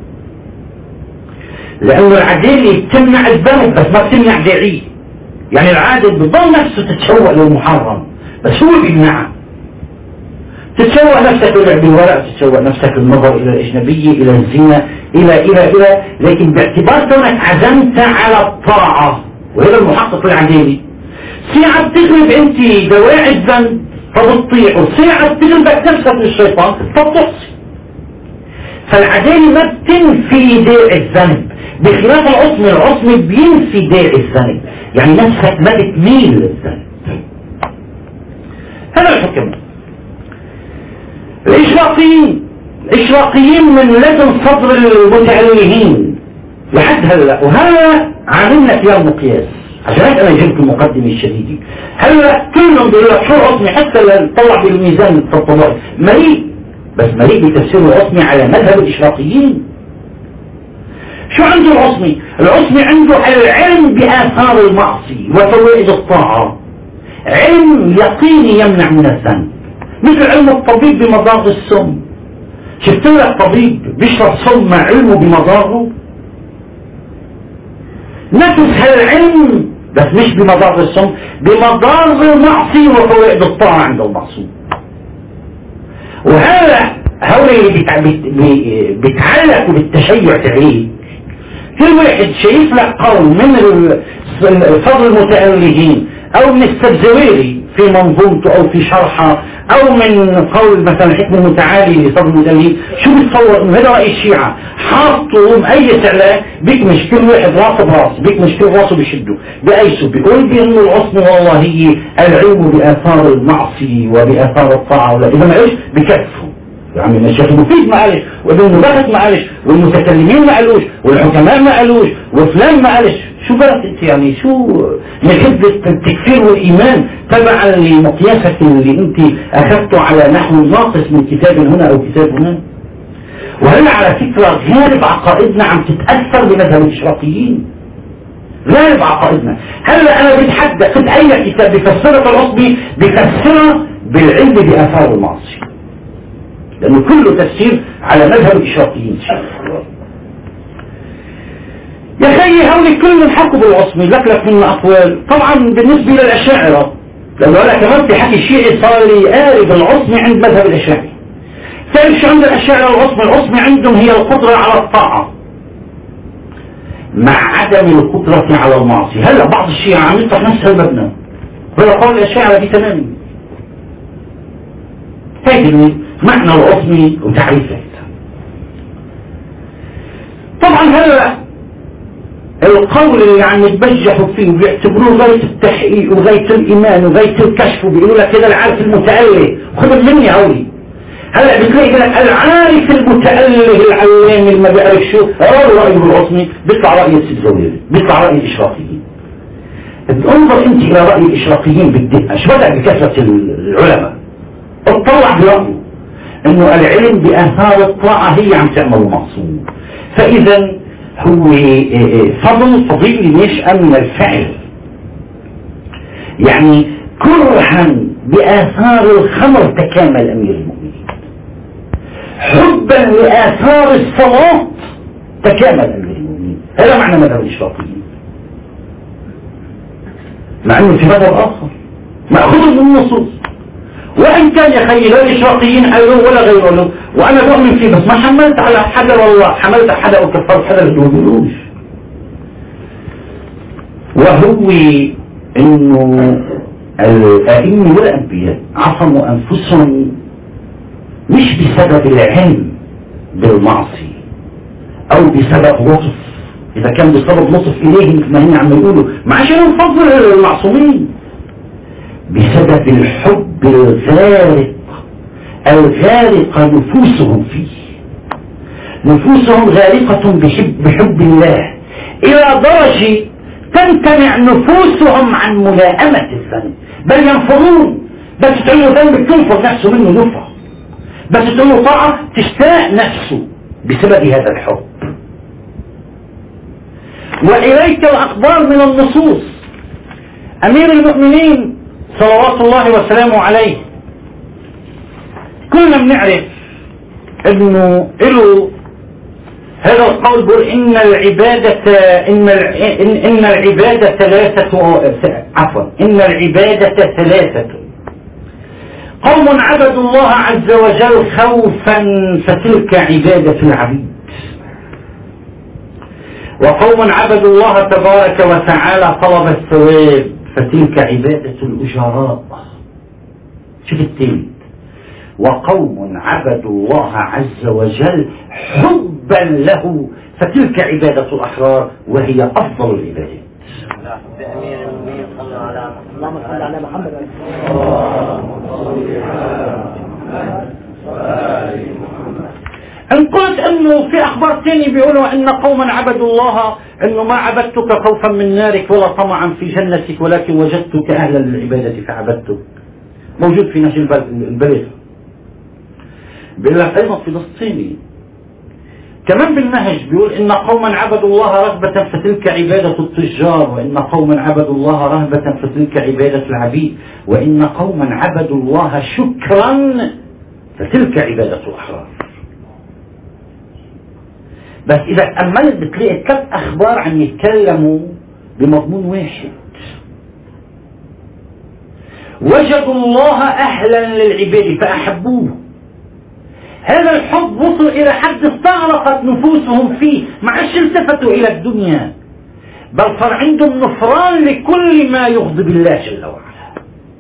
لأنه العديل بتمنع الذنب بس ما بتمنع داعيه، يعني العادل بضل نفسه تتشوق للمحرم بس هو بيمنعه. تتشوق نفسك للعب الورق، تتشوق نفسك النظر إلى الأجنبية إلى الزنا إلى إلى إلى لكن باعتبار كونك عزمت على الطاعة، وهذا المحقق العديلي. ساعة بتغلب أنت دواعي الذنب فبتطيع، وساعة بتغلبك نفسك للشيطان فبتحصي. فالعدالة ما بتنفي داعي الذنب بخلاف العصم، العصم بينفي داعي الذنب، يعني نفسك ما بتميل للذنب. هذا الحكم. الإشراقيين الإشراقيين من لدن صدر المتعلمين لحد هلا، وهذا عاملنا فيها المقياس، عشان هيك انا جبت المقدمة الشديدة. هلا كلهم بيقول لك شو عصمي حتى طلع بالميزان الطبقي مليء، بس مليء بتفسير العصمي على مذهب الإشراقيين. شو عنده العصمي؟ العصمي عنده العلم بآثار المعصية وفوائد الطاعة، علم يقيني يمنع من الذنب، مثل علم الطبيب بمضار السم. شفت لك طبيب بيشرب سم مع علمه بمضاره؟ نفس هالعلم بس مش بمضار السم، بمضار المعصية وفوائد الطاعة عند المعصوم. وهذا هؤلاء اللي بيتعلقوا بالتشيع تعريف، كل واحد شايف لك قول من الفضل المتألهين او من السبزويري في منظومته او في شرحه او من قول مثلا الحكم المتعالي لفضل المتألهين، شو بتصور انه هذا رأي الشيعة حاطه مقيس عليه، بيكمش كل واحد راسه براس، بيكمش كل راسه بيشده بقيسه، بيقول بانه العصمة والله هي العلم بآثار المعصية وبآثار الطاعة، ولا اذا ما ايش بكفه. يعني الشيخ المفيد ما قالش، وابن مبارك ما قالش، والمتكلمين ما قالوش، والحكماء ما قالوش، وفلان ما قالش. شو بالك انت يعني شو من حزب التكفير والايمان تبعا لمقياسك اللي انت اخذته على نحو ناقص من كتاب هنا او كتاب هنا؟ وهلا على فكره غالب عقائدنا عم تتاثر بمذهب الاشراقيين، غالب عقائدنا. هلا انا بتحدى كنت اي كتاب بفسرها العصبي بفسرها بالعلم باثار المعصيه، لأنه كله تفسير على مذهب الإشراقيين. يا خيي هؤلاء كلهم حكوا بالعصمي، لك لك من أقوال. طبعا بالنسبة للأشاعرة، لأنه أنا كمان في حكي شيعي صار لي قارب العصمي عند مذهب الأشاعرة. تعرف شو عند الأشاعرة العصمي؟ العصمي عندهم هي القدرة على الطاعة مع عدم القدرة على المعصية. هلا بعض الشيعة عم يطرح نفس المبنى، هذا قول الأشاعرة بتمام. هيك معنى العصمي وتعريفه. طبعا هلا القول اللي عم يتبجحوا فيه وبيعتبروه غاية التحقيق وغاية الإيمان وغاية الكشف، وبيقولوا لك هذا العارف المتأله، وخذ مني هولي. هلا بتلاقي لك العارف المتأله العلام اللي ما بيعرف شو قالوا رأيه بالعصمي، بيطلع رأي السبزويري، بيطلع رأي الإشراقيين. انظر انت الى رأي الإشراقيين بالدقة، ايش بدأ بكثرة العلماء؟ اطلع برأيه انه العلم بآثار الطاعة هي عم تعمل المعصوم. فاذا هو فضل فضيل ينشأ من الفعل، يعني كرها بآثار الخمر تكامل امير المؤمنين، حبا لآثار الصلاة تكامل امير المؤمنين. هذا معنى مذهب الاشراقيين، مع انه في مذهب اخر مأخوذ من النصوص، وإن كان يا خيي لا الإشراقيين قالوا ولا غيره له، وأنا بؤمن فيه، بس ما حملت على حدا، والله حملت على حدا وكفرت حدا اللي بيقولوش. وهو إنه الأئمة والأنبياء عصموا أنفسهم مش بسبب العلم بالمعصية أو بسبب لطف، إذا كان بسبب لطف إليه مثل ما هن عم يقولوا، ما عشان نفضل المعصومين، بسبب الحب الغارق الغارق نفوسهم فيه. نفوسهم غارقة بحب, بحب الله إلى درجة تمتنع نفوسهم عن ملائمة الذنب، بل ينفرون. بس تقول له ذنب تنفر نفسه منه نفر، بس تقول له طاعة تشتاق نفسه بسبب هذا الحب. وإليك الأخبار من النصوص. أمير المؤمنين صلوات الله وسلامه عليه كلنا بنعرف انه له هذا القول، بيقول ان العبادة ان ان العبادة ثلاثة، عفوا ان العبادة ثلاثة: قوم عبدوا الله عز وجل خوفا فتلك عبادة العبيد، وقوم عبدوا الله تبارك وتعالى طلب الثواب فتلك عبادة الأجراء. شوف التالت: وقوم عبدوا الله عز وجل حبا له فتلك عبادة الأحرار وهي أفضل العبادات. اللهم صل على محمد. ان قلت انه في اخبار ثانيه بيقولوا ان قوما عبدوا الله، انه ما عبدتك خوفا من نارك ولا طمعا في جنتك ولكن وجدتك اهلا للعباده فعبدتك، موجود في نهج البلاغه. بيقول لك ايضا في نص ثاني: كمان بالنهج بيقول إن قوما عبدوا الله رغبة فتلك عبادة التجار، وإن قوما عبدوا الله رهبة فتلك عبادة العبيد، وإن قوما عبدوا الله شكرا فتلك عبادة الأحرار. بس إذا تأملت بتلاقي ثلاث أخبار عم يتكلموا بمضمون واحد. وجدوا الله أهلا للعباد فأحبوه. هذا الحب وصل إلى حد استغرقت نفوسهم فيه، ما عادش التفتوا إلى الدنيا، بل صار عندهم نفران لكل ما يغضب الله جل وعلا.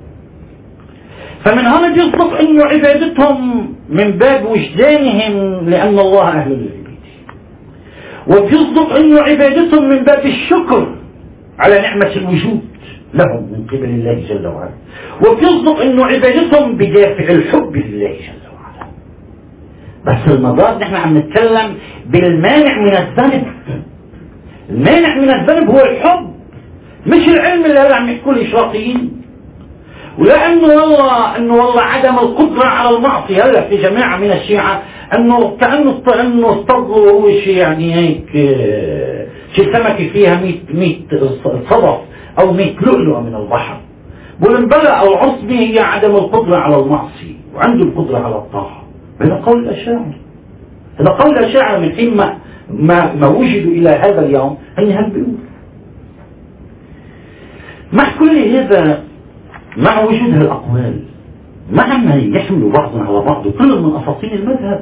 فمن هنا بيصدق إنه عبادتهم من باب وجدانهم لأن الله أهل للعباد، وبيصدق إنه عبادتهم من باب الشكر على نعمة الوجود لهم من قبل الله جل وعلا، وبيصدق إنه عبادتهم بدافع الحب لله جل وعلا. بس المضاد نحن عم نتكلم بالمانع من الذنب. المانع من الذنب هو الحب، مش العلم اللي هلا عم يحكوا الاشراقيين. ولانه والله انه والله عدم القدره على المعصيه، هلا في جماعه من الشيعه انه كانه انه اصطادوا هو شيء يعني هيك شيء سمكه فيها مية صدف او مية لؤلؤه من البحر. بقول بلى او العصبه هي عدم القدره على المعصيه وعنده القدره على الطاعه. هذا قول الأشاعرة، هذا قول الأشاعرة من حين ما, ما, ما وجدوا إلى هذا اليوم. هن هل بيقول مع كل هذا، مع وجود هالأقوال، مع ما يحملوا بعضهم على بعض وكل من أساطين المذهب،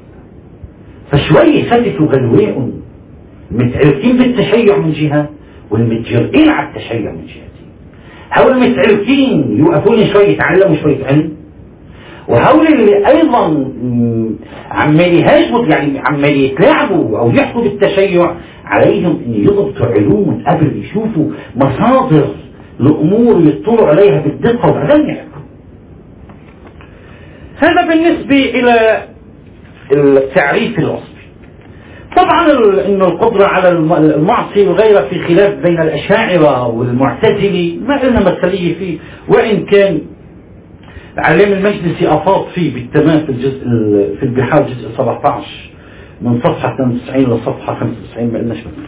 فشوي خلفوا غلواء متعلقين بالتشيع من جهة والمتجرئين على التشيع من جهتين. هؤلاء المتعلقين يوقفون شوي يتعلموا شوية علم، وهؤلاء اللي ايضا عمال يهاجموا يعني عمال يتلاعبوا او يحكوا بالتشيع عليهم ان يضبطوا علوم قبل يشوفوا مصادر الامور يطلعوا عليها بالدقه وبعدين يحكوا. هذا بالنسبه الى التعريف الوصفي. طبعا انه القدره على المعصيه وغيرها في خلاف بين الاشاعره والمعتزله ما لنا مسألة فيه، وان كان علام المجلسي أفاض فيه بالتمام في الجزء في البحار جزء سبعة عشر من صفحة اثنين وتسعين لصفحة خمسة وتسعين. ما قلناش مثلا.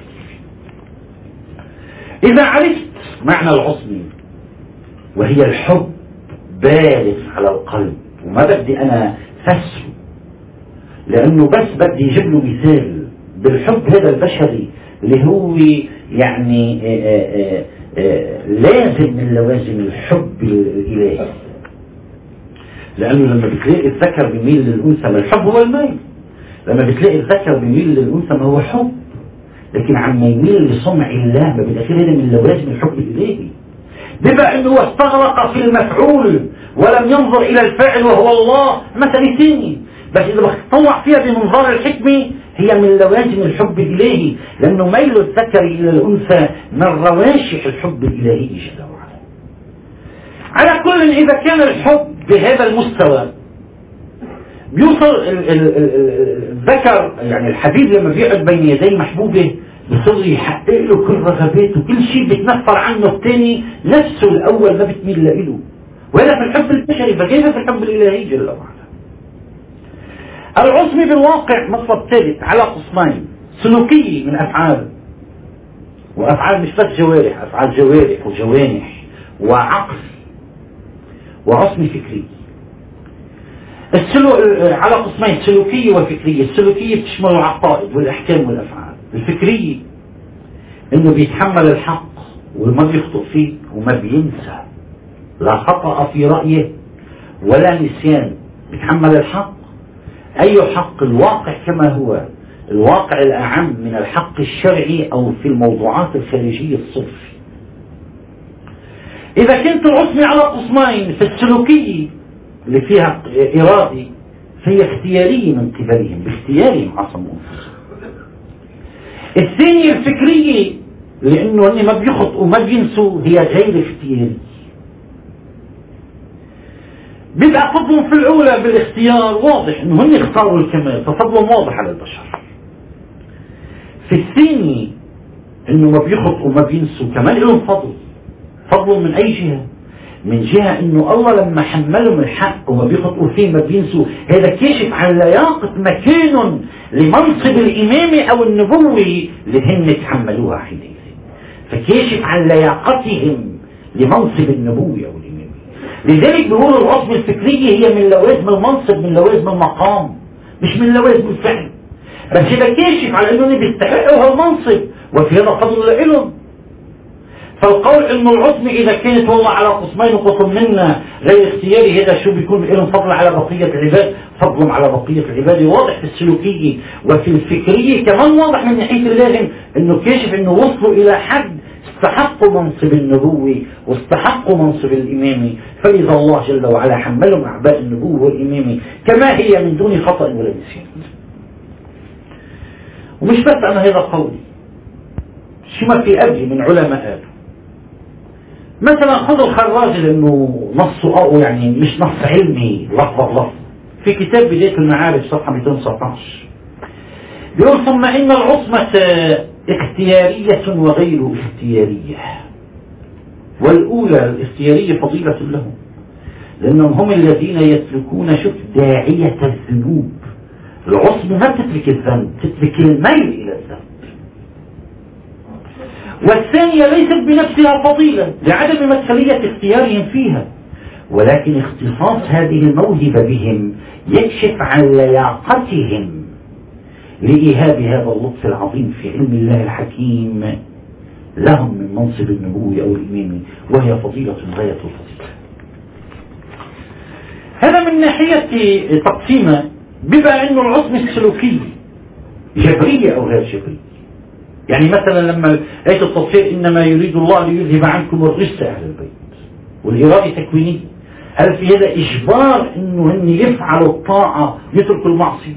إذا عرفت معنى العصمة وهي الحب بالغ على القلب، وما بدي أنا فسره لأنه بس بدي يجيب له مثال بالحب هذا البشري اللي هو يعني آآ آآ لازم من لوازم الحب الإلهي. لأنه لما بتلاقي الذكر بيميل للأنثى ما الحب هو الميل، لما بتلاقي الذكر بيميل للأنثى ما هو حب، لكن عما يميل لصنع الله ما بالأخير هذا من لوازم الحب الإلهي. بما أنه استغرق في المفعول ولم ينظر إلى الفاعل وهو الله مثل ثاني، بس إذا بتطلع فيها بمنظار الحكمة هي من لوازم الحب الإلهي، لأنه ميل الذكر إلى الأنثى من رواشح الحب الإلهي جل وعلا. على كل إذا كان الحب بهذا المستوى بيوصل الذكر يعني الحبيب لما بيقعد بين يدي محبوبه بصير يحقق له كل رغباته، كل شيء بتنفر عنه الثاني نفسه الأول ما بتميل له، وهذا في الحب البشري، فكيف في الحب الإلهي جل وعلا. العصمة بالواقع مطلب ثالث على قسمين: سلوكية من أفعال، وأفعال مش بس جوارح، أفعال جوارح وجوانح وعقل، وعصمة فكرية. السلو... على قسمين: سلوكية وفكرية. السلوكية بتشمل العقائد والأحكام والأفعال. الفكرية إنه بيتحمل الحق وما بيخطئ فيه وما بينسى، لا خطأ في رأيه ولا نسيان، بيتحمل الحق، أي حق، الواقع كما هو، الواقع الأعم من الحق الشرعي أو في الموضوعات الخارجية الصرفي. إذا كنت العصمة على قسمين: في السلوكية اللي فيها إرادة فهي اختيارية من قبلهم، باختيارهم عصموا أنفسهم. الثانية الفكرية لأنه هن ما بيخطئوا وما بينسوا، هي غير اختيارية. بيبقى فضلهم في الأولى بالاختيار واضح إنه هن اختاروا الكمال، ففضلهم واضح على البشر. في الثانية إنه ما بيخطئوا وما بينسوا كمان لهم فضل، فضل من أي جهة؟ من جهة انه الله لما حملهم الحق وما بيخطئوا فيه ما بينسوا، هذا كاشف عن لياقة مكان لمنصب الإمامة أو النبوة اللي هن تحملوها حينئذ. فكاشف عن لياقتهم لمنصب النبوة أو الإمامة. لذلك بيقولوا العصبة الفكرية هي من لوازم المنصب، من لوازم المقام، مش من لوازم الفعل. بس هذا كاشف على أنهم بيستحقوا هالمنصب وفي هذا فضل لهم. فالقول انه العصمة اذا كانت والله على قسمين وقسم منا غير اختياري، هذا شو بيكون لهم فضل على بقية العباد، فضلهم على بقية العباد واضح في السلوكية وفي الفكرية كمان واضح من ناحية اللازم، انه كاشف انه وصلوا الى حد استحقوا منصب النبوة واستحقوا منصب الامامة. فاذا الله جل وعلا حملهم اعباء النبوة والامامة كما هي من دون خطأ ولا نسيان. ومش بس انا هذا قولي، شو ما في قبلي من علماء قالوا. مثلا خذ الخراج لانه نصه او يعني مش نص علمي لفظ لفظ، في كتاب بداية المعارف صفحة مئتين وتسعة عشر بيقول: ثم ان العصمة اختيارية وغير اختيارية، والاولى الاختيارية فضيلة لهم لانهم هم الذين يسلكون شوف داعية الذنوب. العصمة ما تترك الذنب، تترك الميل الى الذنب. والثانية ليست بنفسها فضيلة لعدم مدخلية اختيارهم فيها، ولكن اختصاص هذه الموهبة بهم يكشف عن لياقتهم لإيهاب هذا اللطف العظيم في علم الله الحكيم لهم من منصب النبوة أو الإمامة، وهي فضيلة غاية الفضيلة. هذا من ناحية تقسيمه، بما أنه العصمة السلوكية جبرية أو غير جبرية. يعني مثلا لما آية التطهير إنما يريد الله ليذهب عنكم الرجس أهل البيت، والإرادة تكوينية، هل في هذا إجبار إنه هن يفعلوا الطاعة يتركوا المعصية؟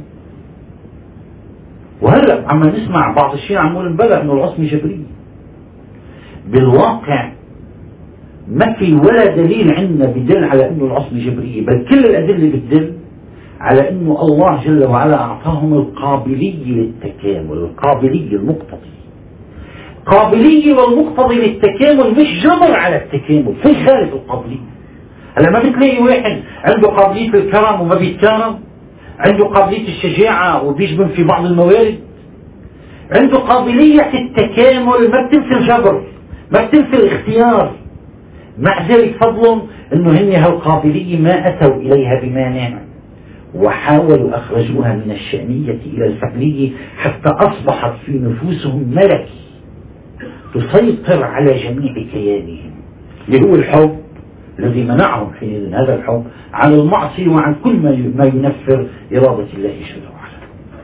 وهلا عم نسمع بعض الشيء عم نقول بلى إنه العصمة جبرية. بالواقع ما في ولا دليل عندنا بدل على إنه العصمة جبرية، بل كل الأدلة بتدل على إنه الله جل وعلا أعطاهم القابلية للتكامل، القابلية المقتضية. قابلية والمقتضي للتكامل مش جبر على التكامل، في خارج القابلية. هلا ما بتلاقي واحد عنده قابلية الكرم وما بيتكرم، عنده قابلية الشجاعة وبيجبن في بعض الموارد، عنده قابلية التكامل ما بتنفي الجبر، ما بتنفي الاختيار. مع ذلك فضلهم انه هن هالقابلية ما اتوا اليها بمانع، وحاولوا اخرجوها من الشأنية الى الفعلية حتى اصبحت في نفوسهم ملكي تسيطر على جميع كيانهم، اللي هو الحب الذي منعهم حينئذ هذا الحب عن المعصية وعن كل ما ينفر إرادة الله جل وعلا.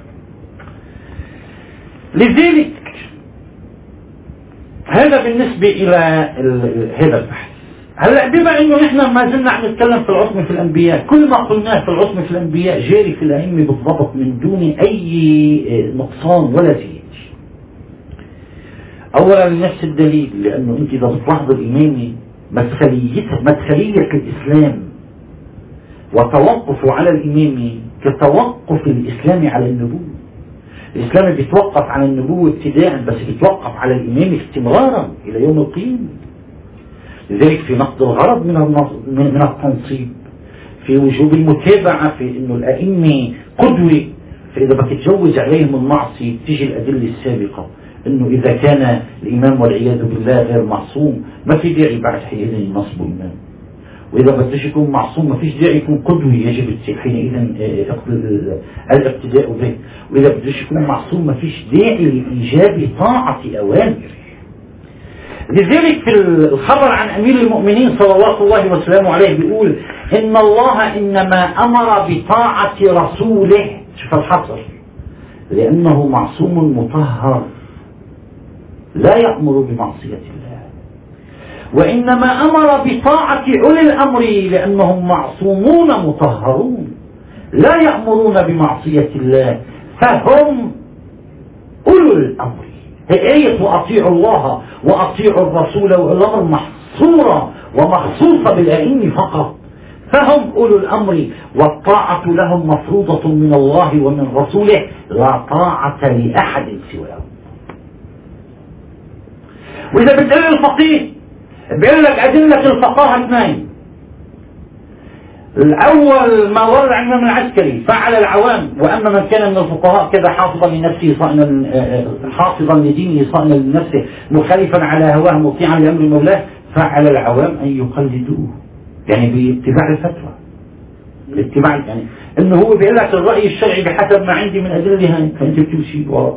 لذلك هذا بالنسبة إلى هذا البحث. هلا بما انه نحن ما زلنا عم نتكلم في العصمة في الانبياء، كل ما قلناه في العصمة في الانبياء جاري في الائمة بالضبط من دون اي نقصان ولا زيادة. اولا لنفس الدليل، لانه انت اذا بتلاحظ الامامة مدخليتها مدخلية الاسلام وتوقفه على الامامة كتوقف الاسلام على النبوة. الاسلام بيتوقف على النبوة ابتداء، بس بيتوقف على الامامة استمرارا الى يوم القيامة. لذلك في نقد الغرض من من التنصيب، في وجوب المتابعة، في انه الائمة قدوة، فاذا بدك تجوز عليهم المعصية تيجي الادلة السابقة انه اذا كان الامام والعياذ بالله غير معصوم ما في داعي بعد حينئذ ينصبوا امام، واذا بدش يكون معصوم ما فيش داعي يكون قدوة، يجب حينئذ الاقتداء به، واذا بدش يكون معصوم ما فيش داعي لايجاب طاعة اوامره. لذلك في الخبر عن امير المؤمنين صلوات الله وسلامه عليه بيقول ان الله انما امر بطاعة رسوله، شوف الحصر، لانه معصوم مطهر لا يأمر بمعصية الله، وانما امر بطاعة اولي الامر لانهم معصومون مطهرون لا يأمرون بمعصية الله، فهم اولو الامر. هي آية وأطيعوا الله وأطيعوا الرسول، والأمر محصورة ومخصوصة بالأئمة فقط، فهم أولو الأمر والطاعة لهم مفروضة من الله ومن رسوله، لا طاعة لأحد سواه. وإذا بتقول الفقيه بيقول لك أدلة الفقاهة اثنين، الأول ما ورد عن الإمام العسكري فعل العوام، وأما من كان من الفقهاء كذا حافظا لنفسه صائنا حافظا لدينه صائنا لنفسه مخالفا على هواه مطيعا لأمر مولاه، فعل العوام أن يقلدوه، يعني باتباع الفتوى، الاتباع يعني انه هو بيقول لك الرأي الشرعي بحسب ما عندي من أدلة هاي، فأنت بتمشي وراء.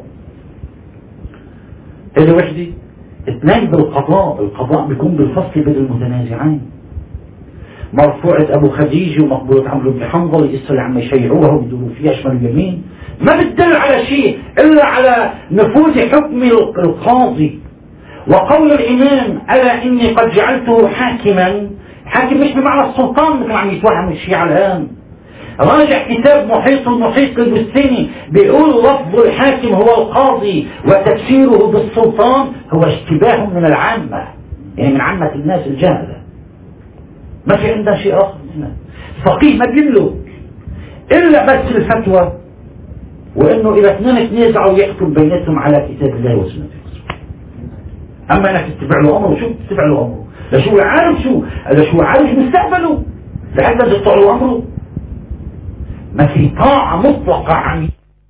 هذا وحدة. اثنين بالقضاء، القضاء بيكون بالفصل بين المتنازعين. مرفوعة أبو خديجة ومقبولة عمرو بن حنظل يسأل عما يشيعوها ويدوروا فيها شمال اليمين، ما بتدل على شيء إلا على نفوذ حكم القاضي. وقول الإمام ألا إني قد جعلته حاكما، حاكم مش بمعنى السلطان مثل ما عم يتوهم الشيعة الآن. راجع كتاب محيط المحيط للبستاني بيقول لفظ الحاكم هو القاضي وتفسيره بالسلطان هو اشتباه من العامة، يعني من عامة الناس الجاهلة، ما في عندها شيء آخر. فقيه ما بيملك إلا بس الفتوى، وإنه إذا اثنين تنازعوا يحكم بيناتهم على كتاب الله وسنة رسوله. أما أنك تتبع له أمره، شو تتبع له أمره؟ لشو عارف شو؟ لشو عارف مستقبله؟ لحتى تقطع له أمره؟ ما في طاعة مطلقة عن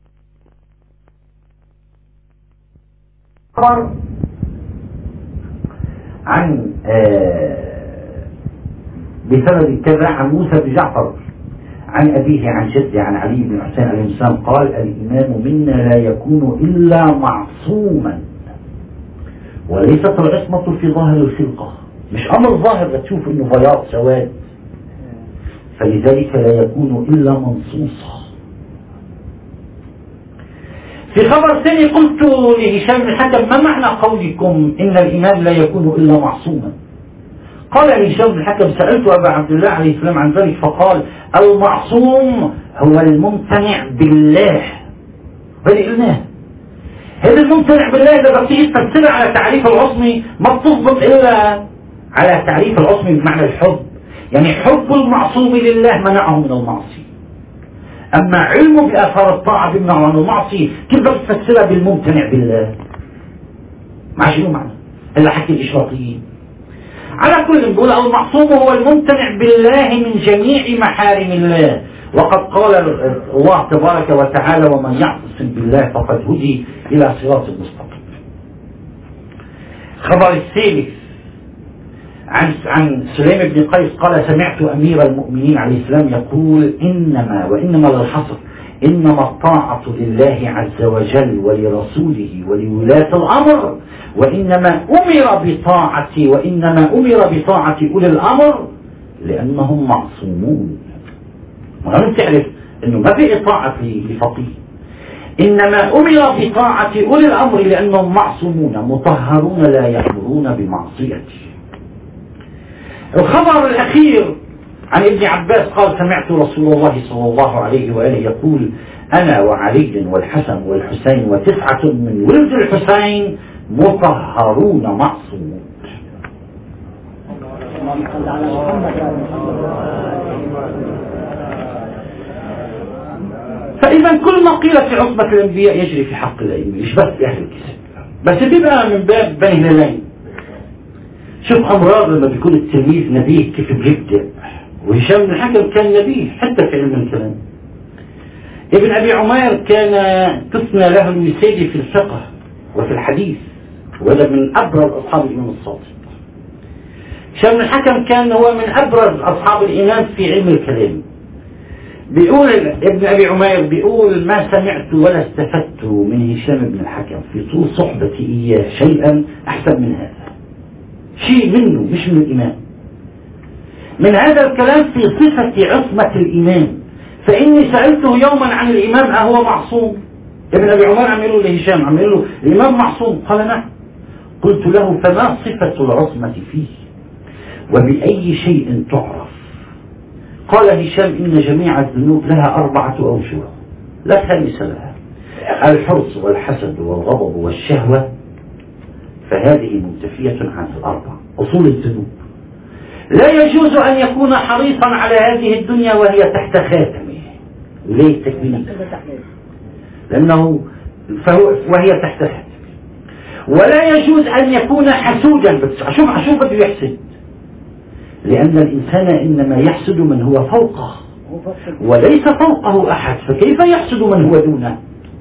عن آه بسند كذا عن موسى بن جعفر عن أبيه عن جده عن علي بن حسين عليه السلام قال الإمام منا لا يكون إلا معصوما، وليست العصمة في ظاهر الخلقة، مش أمر ظاهر بتشوف إنه بياض سواد، فلذلك لا يكون إلا منصوصا. في خبر ثاني قلت لهشام بن الحكم ما معنى قولكم إن الإمام لا يكون إلا معصوما؟ قال هشام بن الحكم سألت أبا عبد الله عليه السلام عن ذلك فقال المعصوم هو الممتنع بالله. هذه قلناه، هذا الممتنع بالله إذا بتيجي تفسرها على تعريف العصمي ما بتضبط إلا على تعريف العصمي بمعنى الحب، يعني حب المعصوم لله منعه من المعصية. أما علمه بآثار الطاعة بيمنعه عن المعصية، كيف بدك تفسرها بالممتنع بالله؟ مع شنو معنى؟ إلا حكي الإشراقيين. على كل نقول المعصوم هو الممتنع بالله من جميع محارم الله، وقد قال الله تبارك وتعالى ومن يعتصم بالله فقد هدي إلى صراط مستقيم. خبر الثالث عن عن سليم بن قيس قال سمعت أمير المؤمنين عليه السلام يقول إنما وإنما للحصر إنما الطاعة لله عز وجل ولرسوله ولولاة الأمر، وإنما أمر بطاعة وإنما أمر بطاعة أولي الأمر لأنهم معصومون. ولم تعرف إنه ما في إطاعة لفقيه، إنما أمر بطاعة أولي الأمر لأنهم معصومون مطهرون لا يأمرون بمعصيته. الخبر الأخير عن ابن عباس قال سمعت رسول الله صلى الله عليه وآله يقول أنا وعلي والحسن والحسين وتسعة من ولد الحسين مطهرون معصومون. فإذا كل ما قيل في عصمة الأنبياء يجري في حق الأئمة، مش بس في أهل الكتاب، بس بيبقى من باب بين هلالين. شوف أمراض لما بيكون التلميذ نبيه كيف بيبدأ، وهشام بن الحكم كان نبيه حتى في علم الكلام. ابن أبي عمير كان تثنى له الوسادة في الفقه وفي الحديث، وهذا من أبرز أصحاب الإمام الصادق. هشام بن الحكم كان هو من أبرز أصحاب الإمام في علم الكلام. بيقول ابن أبي عمير بيقول ما سمعت ولا استفدت من هشام بن الحكم في طول صحبتي إياه شيئا أحسن من هذا، شيء منه مش من الإمام. من هذا الكلام في صفة عصمة الإمام، فإني سألته يوما عن الإمام أهو معصوم؟ ابن أبي عمر عم يقول لهشام عم يقول له الإمام معصوم؟ قال نعم. قلت له فما صفة العصمة فيه وبأي شيء تعرف؟ قال هشام إن جميع الذنوب لها أربعة أوجه لا ثالث لها، الحرص والحسد والغضب والشهوة، فهذه منتفية عن الأربع أصول الذنوب. لا يجوز أن يكون حريصا على هذه الدنيا وهي تحت خاتمه، ليه التكبير؟ لأنه فهو وهي تحت خاتمه. ولا يجوز أن يكون حسودا، شوف شو بده يحسد، لأن الإنسان إنما يحسد من هو فوقه وليس فوقه أحد، فكيف يحسد من هو دونه؟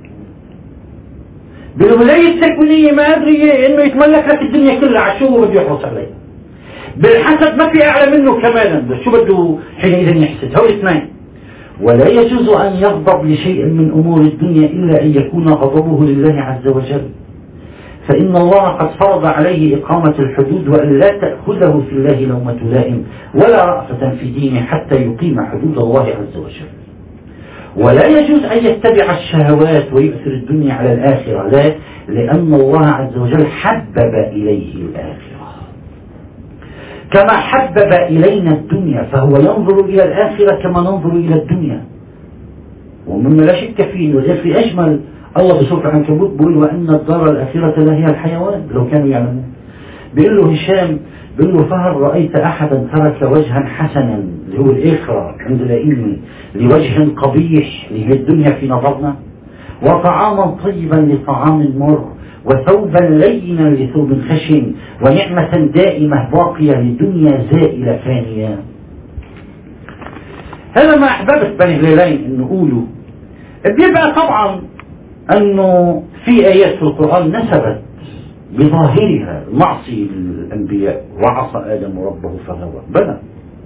بالولاية التكوينية ما أدري إنه يتملك لك الدنيا كلها، عشو هو بده يحرص عليه. بالحسد ما في أعلى منه كمالا، شو بده حينئذ يحسد؟ هؤلاء اثنين. ولا يجوز أن يغضب لشيء من أمور الدنيا إلا أن يكون غضبه لله عز وجل، فإن الله قد فرض عليه إقامة الحدود وأن لا تأخذه في الله لومة لائم ولا رأفة في دينه حتى يقيم حدود الله عز وجل. ولا يجوز أن يتبع الشهوات ويؤثر الدنيا على الآخرة، لا، لأن الله عز وجل حبب إليه الآخرة كما حبب إلينا الدنيا، فهو ينظر إلى الآخرة كما ننظر إلى الدنيا. ومما لا شك فيه وفي أجمل الله بسورة العنكبوت بيقول وأن الدار الآخرة لا هي الحيوان لو كانوا يعلمون. بيقول له هشام، بيقول له فهل رأيت أحدا ترك وجها حسنا اللي هو الآخرة عند الأئمة لوجه قبيح اللي هي الدنيا في نظرنا، وطعاما طيبا لطعام مر، وثوبا لينا لثوب خشن، ونعمة دائمة باقية لدنيا زائلة فانية. هذا ما أحببت بني هلالين أن نقوله. بيبقى طبعا أنه في آيات في القرآن نسبت بظاهرها معصية الأنبياء، وعصى آدم ربه فغوى، بلى.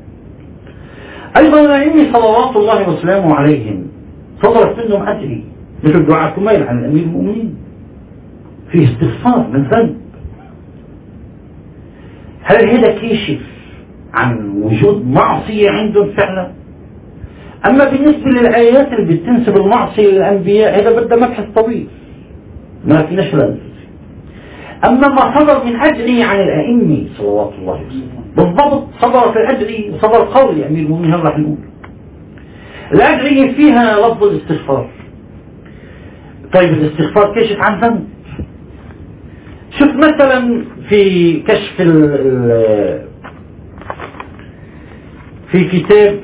أيضا الأئمة صلوات الله وسلامه عليهم صدرت منهم أجري مثل دعاء كميل عن أمير المؤمنين في استغفار من ذنب. هل هذا كيشف عن وجود معصية عندهم فعلا؟ أما بالنسبة للآيات اللي بتنسب المعصية للأنبياء هذا بدأ مبحث طويل ما في نشر. أما ما صدر من أجري عن الأئمة صلوات الله وسلامه بالضبط صدر في الأجري صدر قول أمير المؤمنين راح نقول الأجري فيها لفظ الاستغفار. طيب الاستغفار كشف عن ذنب. شوف مثلا في كشف ال في كتاب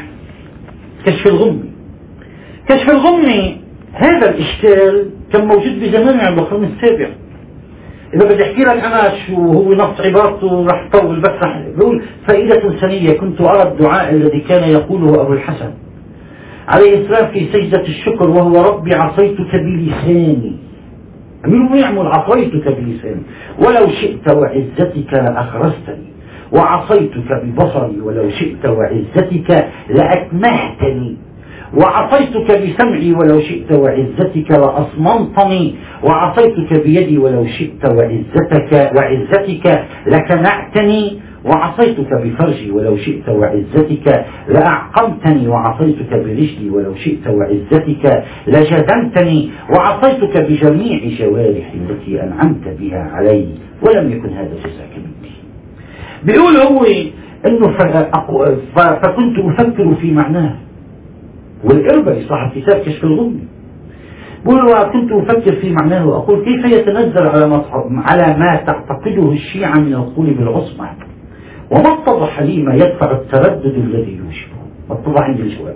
كشف الغمي. كشف الغمي هذا الإشكال كان موجود بزمان عند القرن السابع. إذا بدي أحكي لك أنا شو هو نص عبارته راح طول، بس راح بقول فائدة ثانية كنت أرى الدعاء الذي كان يقوله أبو الحسن عليه السلام في سجدة الشكر وهو ربي عصيتك بلساني. أمير يعمل عصيتك بلساني ولو شئت وعزتك لأخرستني، وعصيتك ببصري ولو شئت وعزتك لأكمهتني، وعصيتك بسمعي ولو شئت وعزتك لأصمنتني، وعصيتك بيدي ولو شئت وعزتك وعزتك لكنعتني، وعصيتك بفرجي ولو شئت وعزتك لأعقمتني، وعصيتك برجلي ولو شئت وعزتك لجذمتني، وعصيتك بجميع جوارحي التي أنعمت بها علي ولم يكن هذا جزاك مني. بيقول هو انه فكنت افكر في معناه. والإربعي صاحب كتاب كشف الغمي بيقول وكنت افكر في معناه واقول كيف يتنزل على ما على ما تعتقده الشيعة من القول بالعصمة، وما اتضح لي ما يدفع التردد الذي يوجبه. ما اتضح عندي الجواب.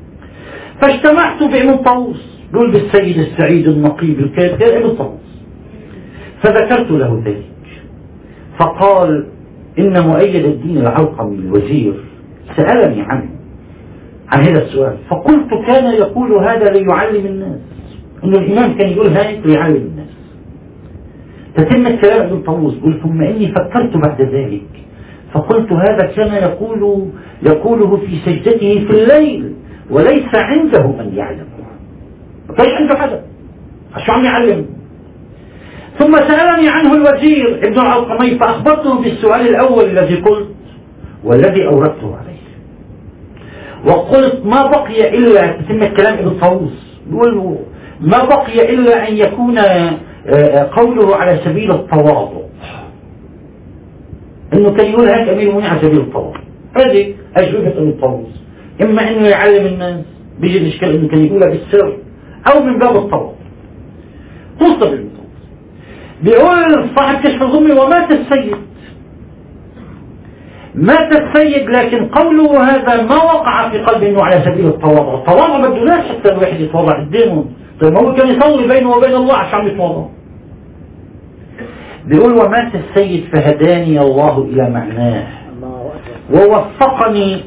فاجتمعت بابن طاووس بيقول بالسيد السعيد النقيب الكاتب ابن طاووس، فذكرت له ذلك فقال إن مؤيد الدين العلقمي الوزير سألني عنه عن هذا السؤال، فقلت كان يقول هذا ليعلم الناس، إن الإمام كان يقول هذا ليعلم الناس. تتم الكلام ابن طاووس يقول ثم إني فكرت بعد ذلك فقلت هذا كان يقول يقوله في سجدته في الليل وليس عنده من يعلم، ليس عنده حدا عشان عم يعلم. ثم سألني عنه الوزير ابن العلقمي فأخبرته بالسؤال الأول الذي قلت والذي أوردته عليه، وقلت ما بقي إلا تتم الكلام ابن طاووس يقول ما بقي إلا أن يكون قوله على سبيل التواضع، إنه كان يقول هيك أمير المؤمنين على سبيل التواضع. هذه أجوبة ابن طاووس، إما إنه يعلم الناس بيجي الإشكال إنه كان يقولها بالسر أو من باب التواضع. توصل ابن طاووس بيقول صاحب كشف الغمي ومات السيد مات السيد لكن قوله هذا ما وقع في قلبه انه على سبيل التواضع. التواضع ما بدوناش حتى الواحد يتواضع قدامهم، طيب ما هو كان يصلي بينه وبين الله عشان يتواضع. بيقول ومات السيد فهداني الله الى معناه ووفقني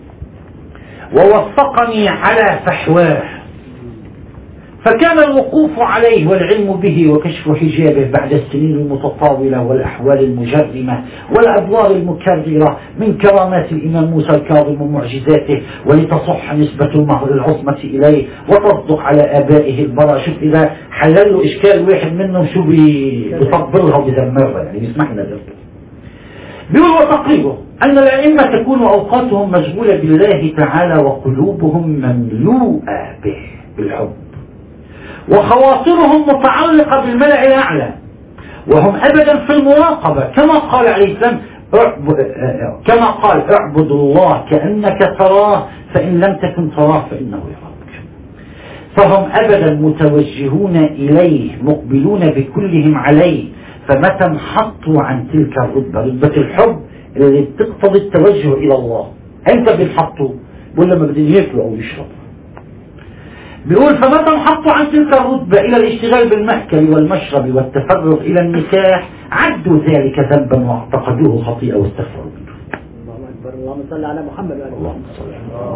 ووفقني على فحواه، فكان الوقوف عليه والعلم به وكشف حجابه بعد السنين المتطاولة والأحوال المجرمة والأدوار المكررة من كرامات الإمام موسى الكاظم ومعجزاته، ولتصح نسبة المهر العظمى إليه وتصدق على آبائه البرى. شوف إذا حللوا إشكال واحد منهم شو بيطبلها وبيدمرها، يعني بيسمح لنا ذلك. بيقول وتقريبه أن الأئمة تكون أوقاتهم مشغولة بالله تعالى وقلوبهم مملوءة به بالحب، وخواطرهم متعلقة بالملأ الأعلى، وهم أبدا في المراقبة، كما قال عليه السلام كما قال اعبد الله كأنك تراه فإن لم تكن تراه فإنه يراك. فهم أبدا متوجهون إليه مقبلون بكلهم عليه، فمتى انحطوا عن تلك الرتبة، رتبة الحب اللي تقتضي التوجه إلى الله، أنت بينحطوا بقول لما بدهم ياكلوا أو يشربوا. بيقول فمتى انحطوا عن تلك الرتبة إلى الاشتغال بالمأكل والمشرب والتفرغ إلى النكاح عدوا ذلك ذنبا واعتقدوه خطيئة واستغفروا منه. الله أكبر. اللهم صل على محمد. اللهم صل.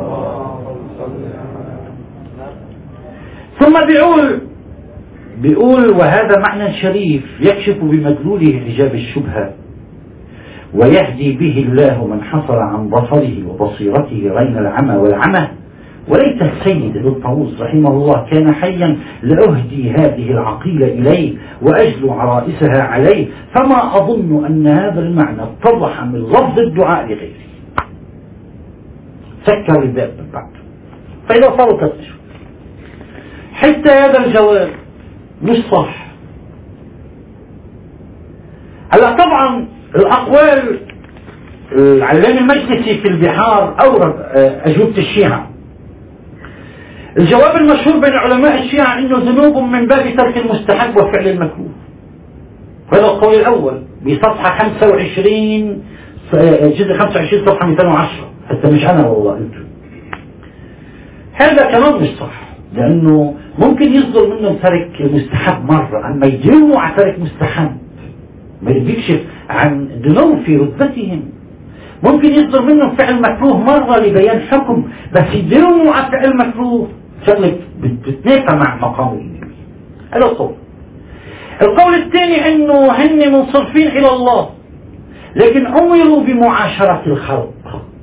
ثم بيقول بيقول وهذا معنى شريف يكشف بمدلوله حجاب الشبهة، ويهدي به الله من حصل عن بصره وبصيرته رين العمى والعمى. وليت السيد ابن طاووس رحمه الله كان حيا لأهدي هذه العقيلة إليه وأجلو عرائسها عليه، فما أظن أن هذا المعنى اتضح من لفظ الدعاء لغيره. سكر الباب من بعد، فإذا صاروا تفتشوا حتى هذا الجواب مش صح. هلا طبعا الأقوال العلامة المجلسي في البحار أورد أجوبة الشيعة. الجواب المشهور بين علماء الشيعة أنه ذنوب من باب ترك المستحب وفعل المكروه. هذا القول الأول بصفحة خمسة وعشرين جزء خمسة وعشرين صفحة مئتين وعشرة، حتى مش أنا والله أنتم. هذا كمان مش صح، لأنه ممكن يصدر منهم ترك مستحب مرة، أما يديروا على ترك مستحب ما بيكشف عن دنو في رتبتهم. ممكن يصدر منهم فعل مكروه مرة لبيان حكم، بس يديروا على فعل مكروه شغلة بتتنافى مع مقام الإيمان. هذا القول. القول الثاني انه هن منصرفين الى الله، لكن امروا بمعاشرة الخلق،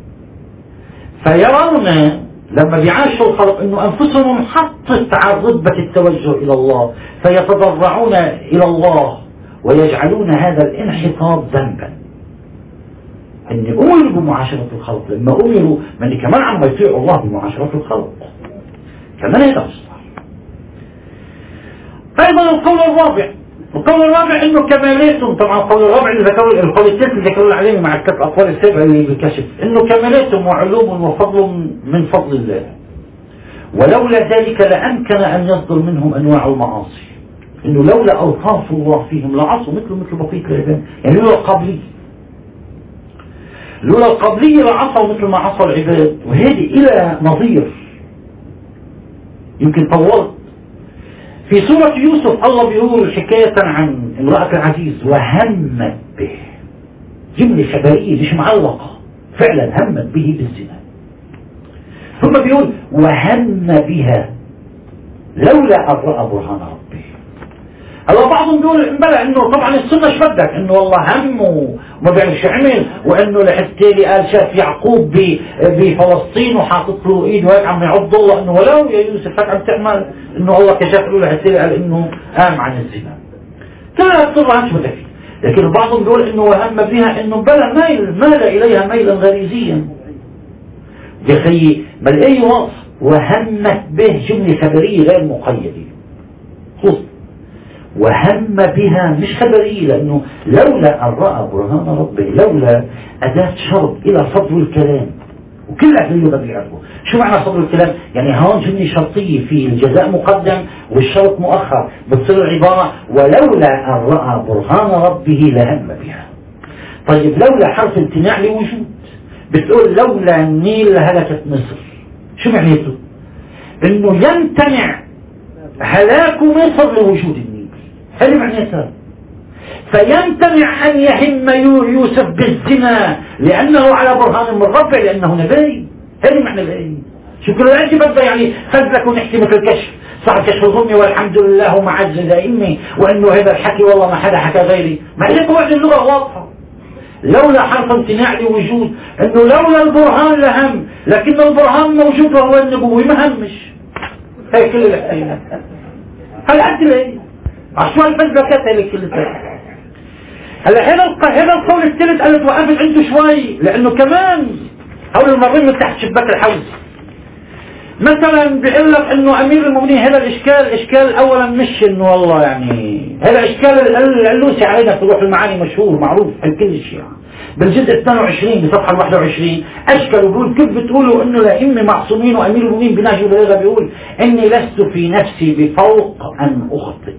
فيرون لما بيعاشروا الخلق انه انفسهم انحطت على رتبة التوجه الى الله، فيتضرعون الى الله ويجعلون هذا الانحطاط ذنبا. ان امروا بمعاشرة الخلق، لما امروا من كمان عم يطيعوا الله بمعاشرة الخلق كمان هذا الصح. ايضا القول الرابع، القول الرابع انه كمالاتهم، طبعا القول الرابع اللي ذكروا، القول الثالث اللي ذكروا عليه مع الثلاث اقوال السابعه اللي بالكشف، انه كمالاتهم وعلوم وفضل من فضل الله، ولولا ذلك لامكن ان يصدر منهم انواع المعاصي، انه لولا اوصاف الله فيهم لعصوا مثل مثل بقيه العباد، يعني لولا القبليه لولا القبليه لعصوا مثل ما عصى العباد. وهذه الى نظير يمكن طولت في سورة يوسف، الله بيقول حكاية عن امرأة العزيز وهمت به، جملة خبرية مش معلقة، فعلا همت به بالزنا. ثم بيقول وهم بها لولا أن رأى برهان ربه. الله بعضهم بيقول بلى انه طبعا السنة شبدك انه والله هم وما بيعرفش عمل، وانه لحتى قال شاف يعقوب بفلسطين وحاطط له ايده هيك عم يعض الله، انه ولو يا يوسف هيك عم تعمل، انه الله كشف له لحتى قال انه قام عن الزنا. كان طبعا شبدك، لكن بعضهم بيقول انه وهم بها انه بلى ميل مال اليها ميلا غريزيا. يا اخي بل اي وصف وهمت به جملة خبرية غير مقيدة، خص وهم بها مش خبرية، لأنه لولا أن رأى برهان ربه، لولا أداة شرط إلى صدر الكلام، وكل أهل اللغة بيعرفوا شو معنى صدر الكلام. يعني هون جملة شرطية في الجزاء مقدم والشرط مؤخر، بتصير العبارة ولولا أن رأى برهان ربه لهم بها. طيب لولا حرف امتناع لوجود، بتقول لولا النيل لهلكت مصر، شو معناته؟ إنه يمتنع هلاك مصر لوجود النيل، هذه معناتها. فيمتنع أن يهم يوسف بالزنا لأنه على برهان من ربه، لأنه نبي. هذه معنى الآية. شو كل الآية بدها يعني فزلك ونحكي مثل الكشف، صار كشف ظلمي والحمد لله ومعز دائمي، وأنه هذا الحكي والله ما حدا حكى غيري. ما هيك وعد اللغة واضحة. لولا حرف امتناع لوجود، انه لولا البرهان لهم، لكن البرهان موجود وهو النبوي ما همش. هي كل الحكاية. هالقد ليه؟ عشان الفزلكات هي كلها. هلا هذا هذا القول الثالث قالت وقفت عنده شوي، لانه كمان هول المرين من تحت شباك الحوز. مثلا بيقول لك انه امير المؤمنين هذا الاشكال، اشكال اولا مش انه والله يعني هذا اشكال العلوسي علينا في روح المعاني مشهور معروف عند كل الشيعة. بالجزء اثنين وعشرين بصفحه واحد وعشرين اشكلوا بيقول كيف بتقولوا انه الائمه معصومين وامير المؤمنين بنهج البلاغه بيقول اني لست في نفسي بفوق ان اخطئ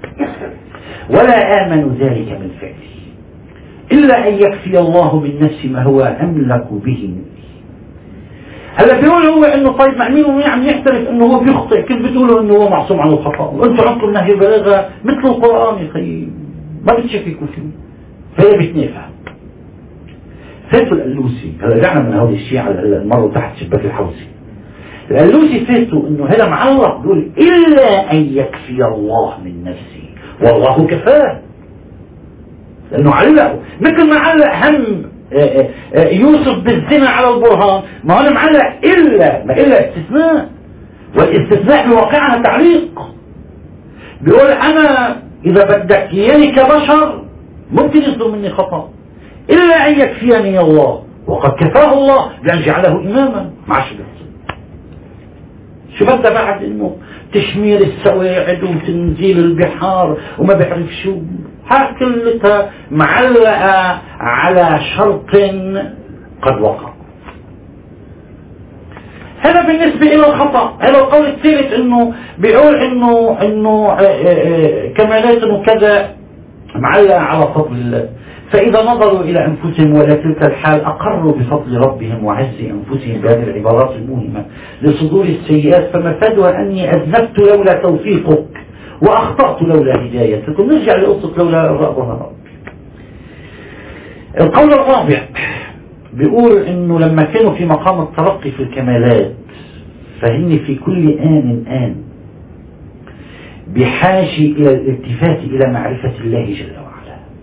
ولا امن ذلك من فعلي الا ان يكفي الله من نفسي ما هو املك به. هلا بيقول هو انه طيب مع مين ومين عم يعترف انه هو بيخطئ، كيف بتقولوا انه هو معصوم عن الخطا وانتم عندكم نهي البلاغه مثل القران يا خيي ما بتشككوا فيه. فهي بتنافع. فاتوا الألوسي، هلا رجعنا من هؤلاء الشيعة اللي مروا تحت شباك الحوزي. الألوسي فاتوا انه هذا معلق بيقول الا ان يكفي الله من نفسي والله كفاه، لانه علقوا مثل ما علق هم يوسف بالزنا على البرهان، ما هو معلق الا ما الا استثناء، والاستثناء بواقعها تعليق. بيقول انا اذا بدك اياني كبشر ممكن يصدر مني خطأ الا ان يكفيني الله وقد كفاه الله بان جعله اماما. مع شو شو بدها بعد انه تشمير السواعد وتنزيل البحار وما بعرف شو، ها كلها معلقة على شرط قد وقع. هذا بالنسبة إلى الخطأ. هذا القول الثالث انه بيقول انه انه كمالات وكذا معلقة على فضل الله. فإذا نظروا إلى أنفسهم ولا تلك الحال أقروا بفضل ربهم وعز أنفسهم بهذه العبارات المهمة لصدور السيئات، فمفادها أني أذنبت لولا توفيقك وأخطأت لولا هدايتك. نرجع لقصة لولا رأبها رب. القول الرابع بيقول إنه لما كانوا في مقام الترقي في الكمالات فهن في كل آن آن بحاجة إلى الالتفات إلى معرفة الله جل وعلا.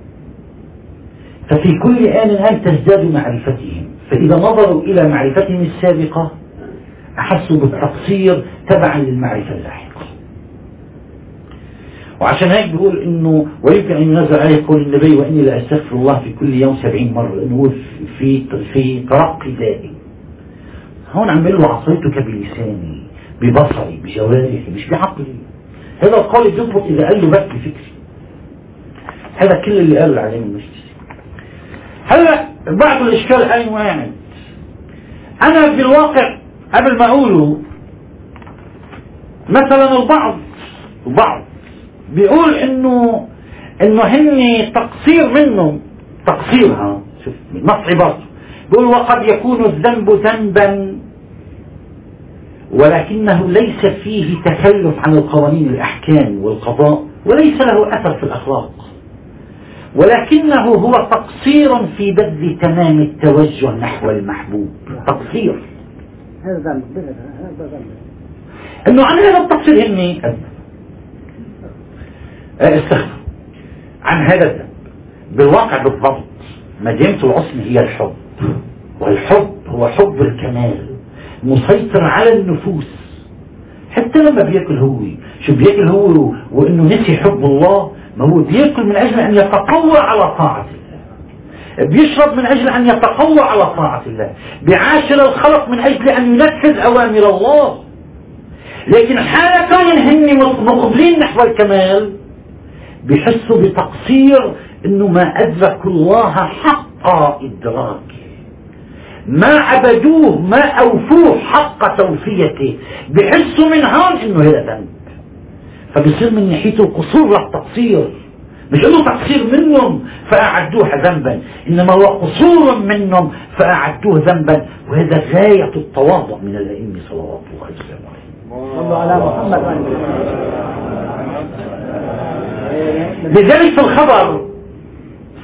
ففي كل آن آن تزداد معرفتهم، فإذا نظروا إلى معرفتهم السابقة أحسوا بالتقصير تبعا للمعرفة اللاحقة. وعشان هيك بيقول إنه ويمكن أن ينزل عليه قول النبي وإني لا أستغفر الله في كل يوم سبعين مرة، لأنه في في ترقي دائم. هون عم بيقول له عصيتك بلساني ببصري بجوارحي مش بعقلي. هذا القول بيضبط إذا قال له بس بفكري. هذا كل اللي قال عليه المجلس. هلا بعض الاشكال اين واحد انا بالواقع قبل ما اقوله مثلا البعض البعض بيقول انه انه هن تقصير منهم تقصيرها شوف نص عبارته بيقول وقد يكون الذنب ذنبا ولكنه ليس فيه تخلف عن القوانين الاحكام والقضاء وليس له اثر في الاخلاق، ولكنه هو تقصير في بذل تمام التوجه نحو المحبوب. تقصير هذا ذنب هذا ذنب انه عن هذا التقصير اني استغفر عن هذا الذنب. بالواقع بالضبط مدينة العصمة هي الحب، والحب هو حب الكمال مسيطر على النفوس. حتى لما بياكل هو شو بياكل هو وانه نسي حب الله، ما هو بياكل من اجل ان يتقوى على طاعة الله، بيشرب من اجل ان يتقوى على طاعة الله، بيعاشر الخلق من اجل ان ينفذ اوامر الله. لكن حال كونهم مقبلين نحو الكمال بيحسوا بتقصير انه ما ادركوا الله حق ادراكه، ما عبدوه ما اوفوه حق توفيته، بيحسوا من هون انه هذا ذنب. فبيصير من ناحيته قصور له تقصير، مش انه تقصير منهم فاعدوه ذنبا، انما هو قصور منهم فاعدوه ذنبا. وهذا غاية التواضع من الائمة صلوات الله عليه وسلم. صلوا على محمد. لذلك في الخبر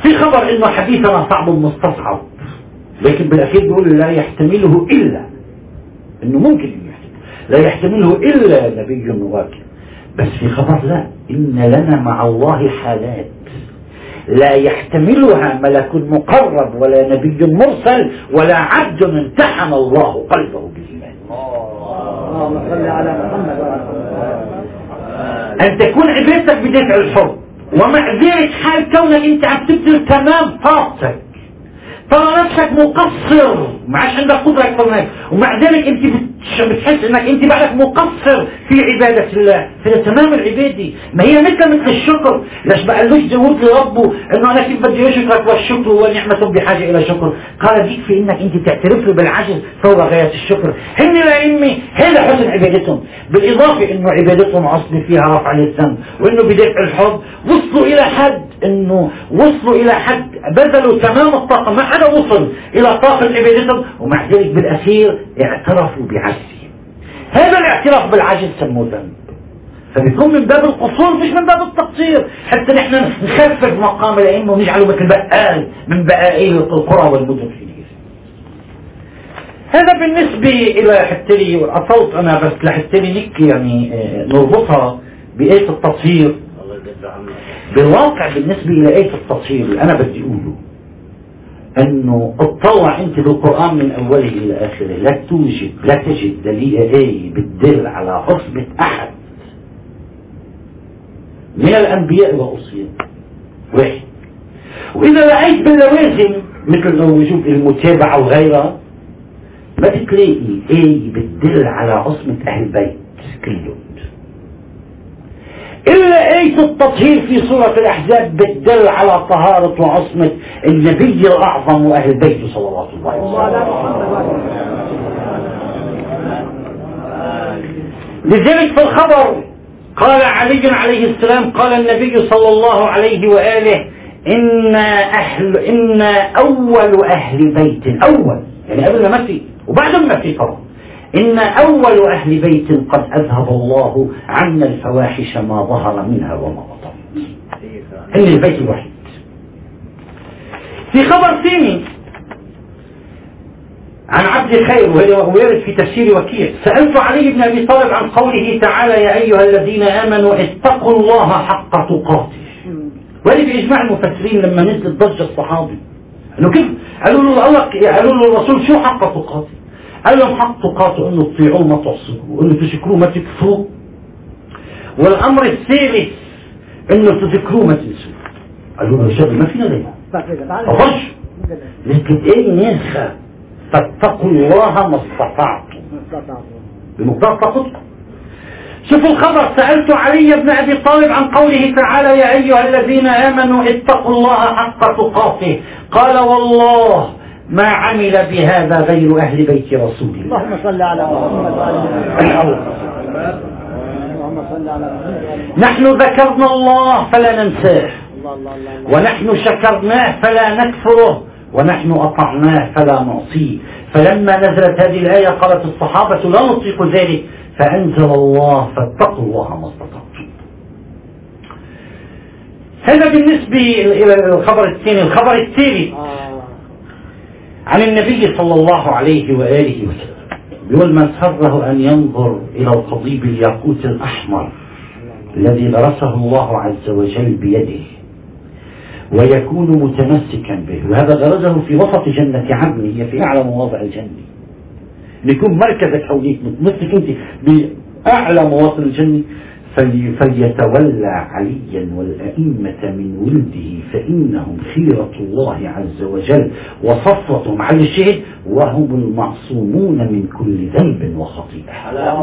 في خبر انه حديثنا صعب مستصعب، لكن بالاخير بيقول لا يحتمله الا انه ممكن انه يحتمل. لا يحتمله الا نبي واكل. بس في خبر لا، ان لنا مع الله حالات لا يحتملها ملك مقرب ولا نبي مرسل ولا عبد امتحن الله قلبه بالايمان. اللهم صل على محمد وعلى ان تكون عبادتك بدافع الحب، ومع ذلك حال كونك انت عم تبذل تمام طاقتك، ترى نفسك مقصر، ما عادش عندك قدره اكثر منك، ومع ذلك انت بتحس انك انت بعدك مقصر في عباده الله، في تمام العباده. ما هي مثل مثل الشكر. ليش ما قالوش داوود لربه انه انا كيف بدي اشكرك والشكر ونعمه بحاجه الى شكر؟ قال يكفي انك انت تعترف له بالعجز فور غايه الشكر. هن الائمه هذا حسن عبادتهم، بالاضافه انه عبادتهم اصلي فيها رفع للذنب، وانه بدافع الحب وصلوا الى حد انه وصلوا الى حد بذلوا تمام الطاقه، ما حدا وصل الى طاقه عبادتهم، ومع ذلك بالاخير اعترفوا بعجزهم. هذا الاعتراف بالعجز سموه ذنب، فبيكون من باب القصور مش من باب التقصير، حتى نحن نخفف مقام الائمه ونجعله مثل بقال من بقائل القرى والمدن في الجيش. هذا بالنسبه الى حتى لي اطلت انا بس لحتى لي نحكي يعني نربطها بايه التطهير. بالواقع بالنسبه الى ايه التطهير اللي انا بدي اقوله انه اطلع انت بالقرآن من اوله الى اخره، لا توجد لا تجد دليل ايه بتدل على عصمة احد من الانبياء والرسل واحد. واذا رأيت باللوازم مثل وجود المتابعة وغيرها ما بتلاقي ايه بتدل على عصمة اهل البيت كلهم، إلا آية التطهير في سورة الأحزاب بتدل على طهارة وعصمة النبي الأعظم وأهل بيته صلوات الله عليه وسلم. لذلك في الخبر قال علي عليه السلام قال النبي صلى الله عليه وآله إن أهل إن أول أهل بيت، أول يعني قبل ما في وبعد ما في طبعا، إن أول أهل بيت قد أذهب الله عنا الفواحش ما ظهر منها وما بطن. إن البيت الوحيد. في خبر ثاني عن عبد الخير ويرد في تفسير وكيع، سألت علي بن أبي طالب عن قوله تعالى يا أيها الذين آمنوا اتقوا الله حق تقاته. وهذه بإجماع المفسرين لما نزلت ضجة الصحابي إنه كيف قالوا له الله قالوا له الرسول شو حق تقاته؟ قال لهم حق تقاطعوا انه تطيعوه ما تعصوه، وانه تشكروه ما تكفروه، والامر الثالث انه تذكروه ما تنسوه. قالوا له يا شباب ما فينا ليه؟ خرج لكن ايه ناسخه فاتقوا الله ما استطعتم بمقدار طاقتكم. شوفوا الخبر سألت علي بن أبي طالب عن قوله تعالى يا أيها الذين آمنوا اتقوا الله حق تقاته، قال والله ما عمل بهذا غير أهل بيت رسول الله. اللهم صل على محمد وعلى اللهم صل على محمد. نحن ذكرنا الله فلا ننساه، ونحن شكرناه فلا نكفره، ونحن أطعناه فلا نعصيه. فلما نزلت هذه الآية قالت الصحابة لا نطيق ذلك، فأنزل الله فاتقوا الله ما استطعتم. هذا بالنسبة إلى الخبر الثاني. الخبر الثالث عن النبي صلى الله عليه وآله وسلم بيقول من سره أن ينظر إلى القضيب الياقوت الأحمر الذي درسه الله عز وجل بيده ويكون متمسكا به، وهذا غرزه في وسط جنة عدن هي في أعلى مواضع الجنة، يكون مركزك حوليك متمسك أنت بأعلى مواطن الجنة، فليتولى عليا والأئمة من ولده فإنهم خيرة الله عز وجل وصفوة محل الشهد وهم المعصومون من كل ذنب وخطيئة.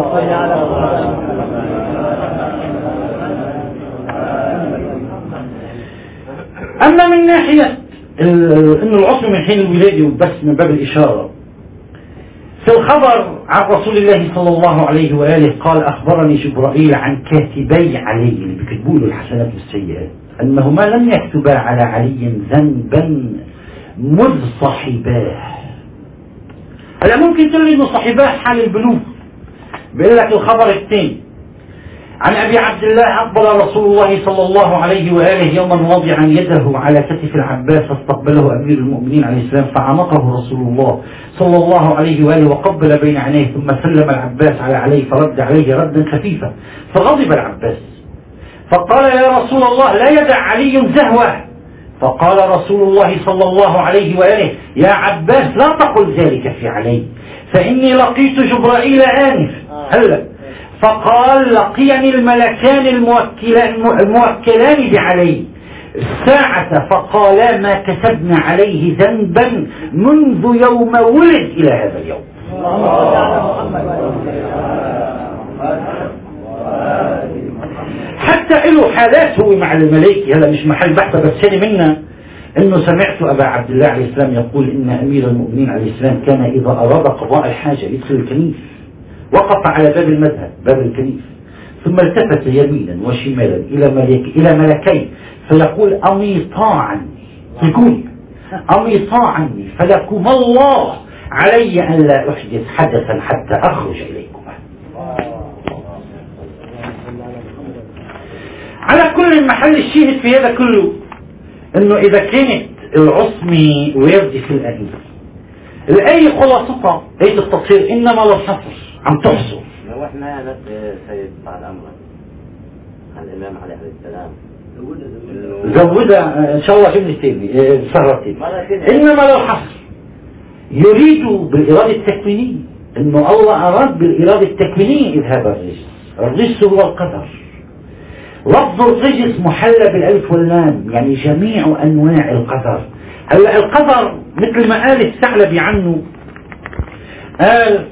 أما من ناحية أن العصم من حين الولادة وبس من باب الإشارة، في الخبر عن رسول الله صلى الله عليه وآله قال أخبرني جبرائيل عن كاتبي علي اللي بيكتبوا له الحسنات والسيئات أنهما لم يكتبا على علي ذنبا مذ صحباه. هلا ممكن تقول لي انه صحباه حال البلوغ، بيقول لك الخبر الثاني عن أبي عبد الله أقبل رسول الله صلى الله عليه وآله يوما واضعا يده على كتف العباس فاستقبله أمير المؤمنين عليه السلام فعانقه رسول الله صلى الله عليه وآله وقبل بين عينيه ثم سلم العباس على عليه فرد عليه ردا خفيفا فغضب العباس فقال يا رسول الله لا يدع علي زهوة. فقال رسول الله صلى الله عليه وآله يا عباس لا تقل ذلك في علي فإني لقيت جبرائيل آنف هلا. فقال لقيني الملكان الموكلان, الموكلان بعلي الساعة فقالا ما كتبنا عليه ذنبا منذ يوم ولد إلى هذا اليوم. حتى له حالات هو مع الملائكة. هذا مش محل بحث بس هذه منا انه سمعت ابا عبد الله عليه السلام يقول ان امير المؤمنين عليه السلام كان اذا اراد قضاء الحاجة يدخل الكنيف وقف على باب المذهب باب الكنيف ثم التفت يمينا وشمالا الى ملك الى ملكين فيقول اميطا عني يقول اميطا عني فلكم الله علي ان لا احدث حدثا حتى اخرج اليكما. على كل محل الشاهد في هذا كله انه اذا كانت العصمة واردة في الآية الآية خلاصتها آية التطهير انما لا حصر عم تحصر. لو احنا بس سيد بعد امر الامام عليه السلام زودها ان شاء الله جملة تاني سهرتين انما لا حصر يريد بالإرادة التكوينية انه الله اراد بالإرادة التكوينية اذهاب الرجس. الرجس هو القدر. لفظ الرجس محلى بالالف واللام يعني جميع انواع القدر. هلا القدر مثل ما قال الثعلبي عنه قال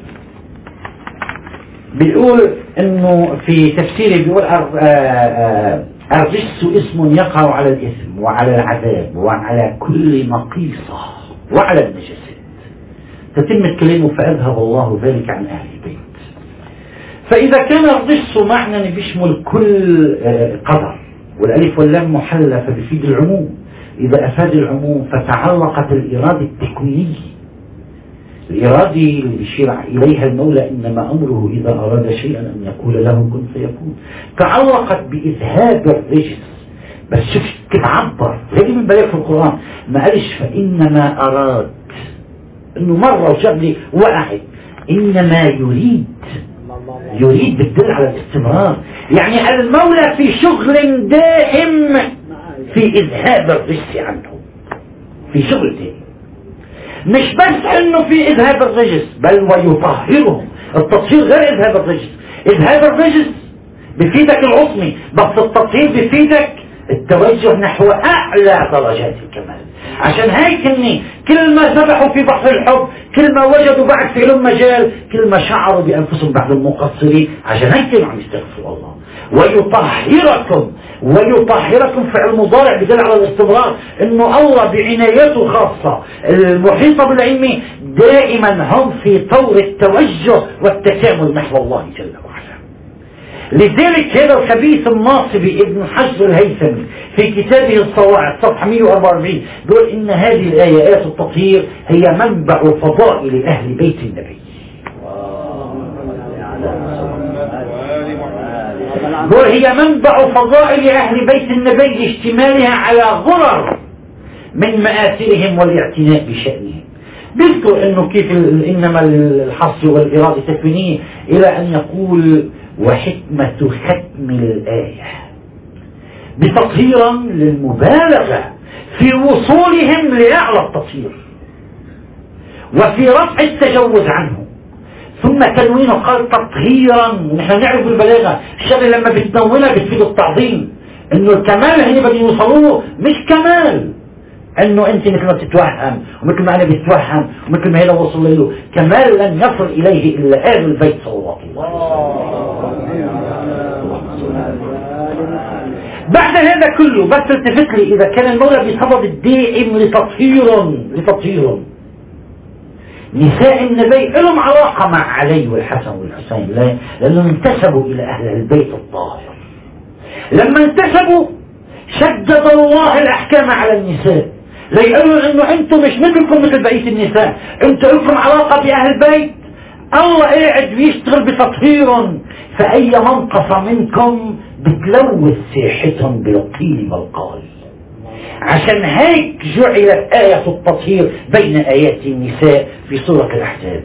بيقول انه في تفسيره بيقول الرجس اسم يقع على الاثم وعلى العذاب وعلى كل نقيصة وعلى النجاسات. تتم كلمه فاذهب الله ذلك عن اهل البيت. فإذا كان الرجس معنى بيشمل كل قدر والألف واللام محلة فبيفيد العموم. إذا أفاد العموم فتعلقت الإرادة التكوينية الإرادة اللي بيشير إليها المولى إنما أمره إذا أراد شيئا أن يقول له كن فيكون تعلقت بإذهاب الرجس. بس شوف كيف عبر هذه من بلاغ في القرآن ما قالش فإنما أراد إنه مرة وجاب لي وقعت إنما يريد يريد بالدل على الاستمرار يعني المولى في شغل دائم في إذهاب الرجس عنه في شغل دائم مش بس انه في إذهاب الرجس بل ويطهرهم. التطهير غير إذهاب الرجس. إذهاب الرجس بفيدك العصمي بس التطهير بفيدك التوجه نحو أعلى درجات الكمال. عشان هيك اني كل ما ذبحوا في بحر الحب كل ما وجدوا بعد في لهم مجال كل ما شعروا بأنفسهم بعد المقصرين. عشان هيك كانوا عم يستغفروا الله. ويطهركم ويطهركم فعل مضارع بدل على الاستمرار انه الله بعنايته خاصة المحيطة بالعلم دائما هم في طور التوجه والتكامل نحو الله جل وعلا. لذلك هذا الخبيث الناصبي ابن حجر الهيثمي في كتابه الصواعق صفحة مئة وأربعة وأربعين بيقول إن هذه الآية آيات التطهير هي منبع فضائل أهل بيت النبي. بيقول هي منبع فضائل أهل بيت النبي لاشتمالها على غرر من مآثرهم والاعتناء بشأنهم. بيذكر إنه كيف إنما الحصر والإرادة التكوينية إلى أن يقول وحكمة ختم الآية بتطهيرا للمبالغة في وصولهم لأعلى التطهير وفي رفع التجوز عنه. ثم تنوينه قال تطهيرا. ونحن نعرف بالبلاغة الشغل لما بتنونها بتفيد التعظيم انه الكمال هنا بدي يوصلوه مش كمال انه انت مثل ما بتتوهم ومثل ما انا بتوهم ومثل ما هذا وصل له كمال لن يصل اليه الا اهل البيت صلوات الله عليه وسلم. بعد هذا كله بس التفت لي اذا كان المولى بصدد الدائم لتطهير لتطهير نساء النبي لهم علاقة مع علي والحسن والحسين لأنهم انتسبوا إلى أهل البيت الطاهر. لما انتسبوا شدد الله الأحكام على النساء ليقولوا أنه أنتم مش مثلكم مثل بقية النساء. أنتم لكم علاقة بأهل البيت الله قاعد بيشتغل بتطهيرهم، فأي منقصة منكم بتلوث ساحتهم بالقيل والقال. عشان هيك جعلت آية التطهير بين آيات النساء في سورة الأحزاب،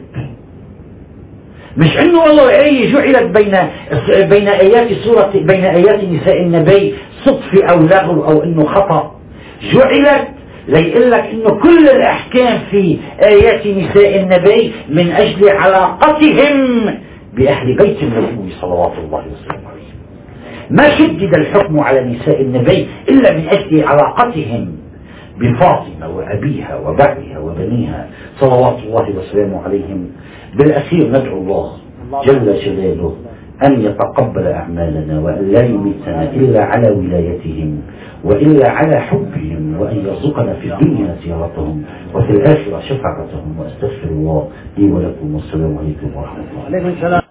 مش انه والله آية جعلت بين بين آيات سورة بين آيات النساء النبي صدفة أو لغو أو انه خطأ، جعلت ليقول لك انه كل الاحكام في آيات نساء النبي من اجل علاقتهم باهل بيت النبي صلوات الله وسلامه عليه. ما شدد الحكم على نساء النبي الا من اجل علاقتهم بفاطمة وابيها وبعلها وبنيها صلوات الله وسلامه عليهم. بالاخير ندعو الله جل جلاله أن يتقبل أعمالنا وأن لا يميتنا إلا على ولايتهم وإلا على حبهم، وأن يرزقنا في الدنيا زيارتهم وفي الآخرة شفاعتهم. وأستغفر الله لي ولكم والسلام عليكم ورحمة الله.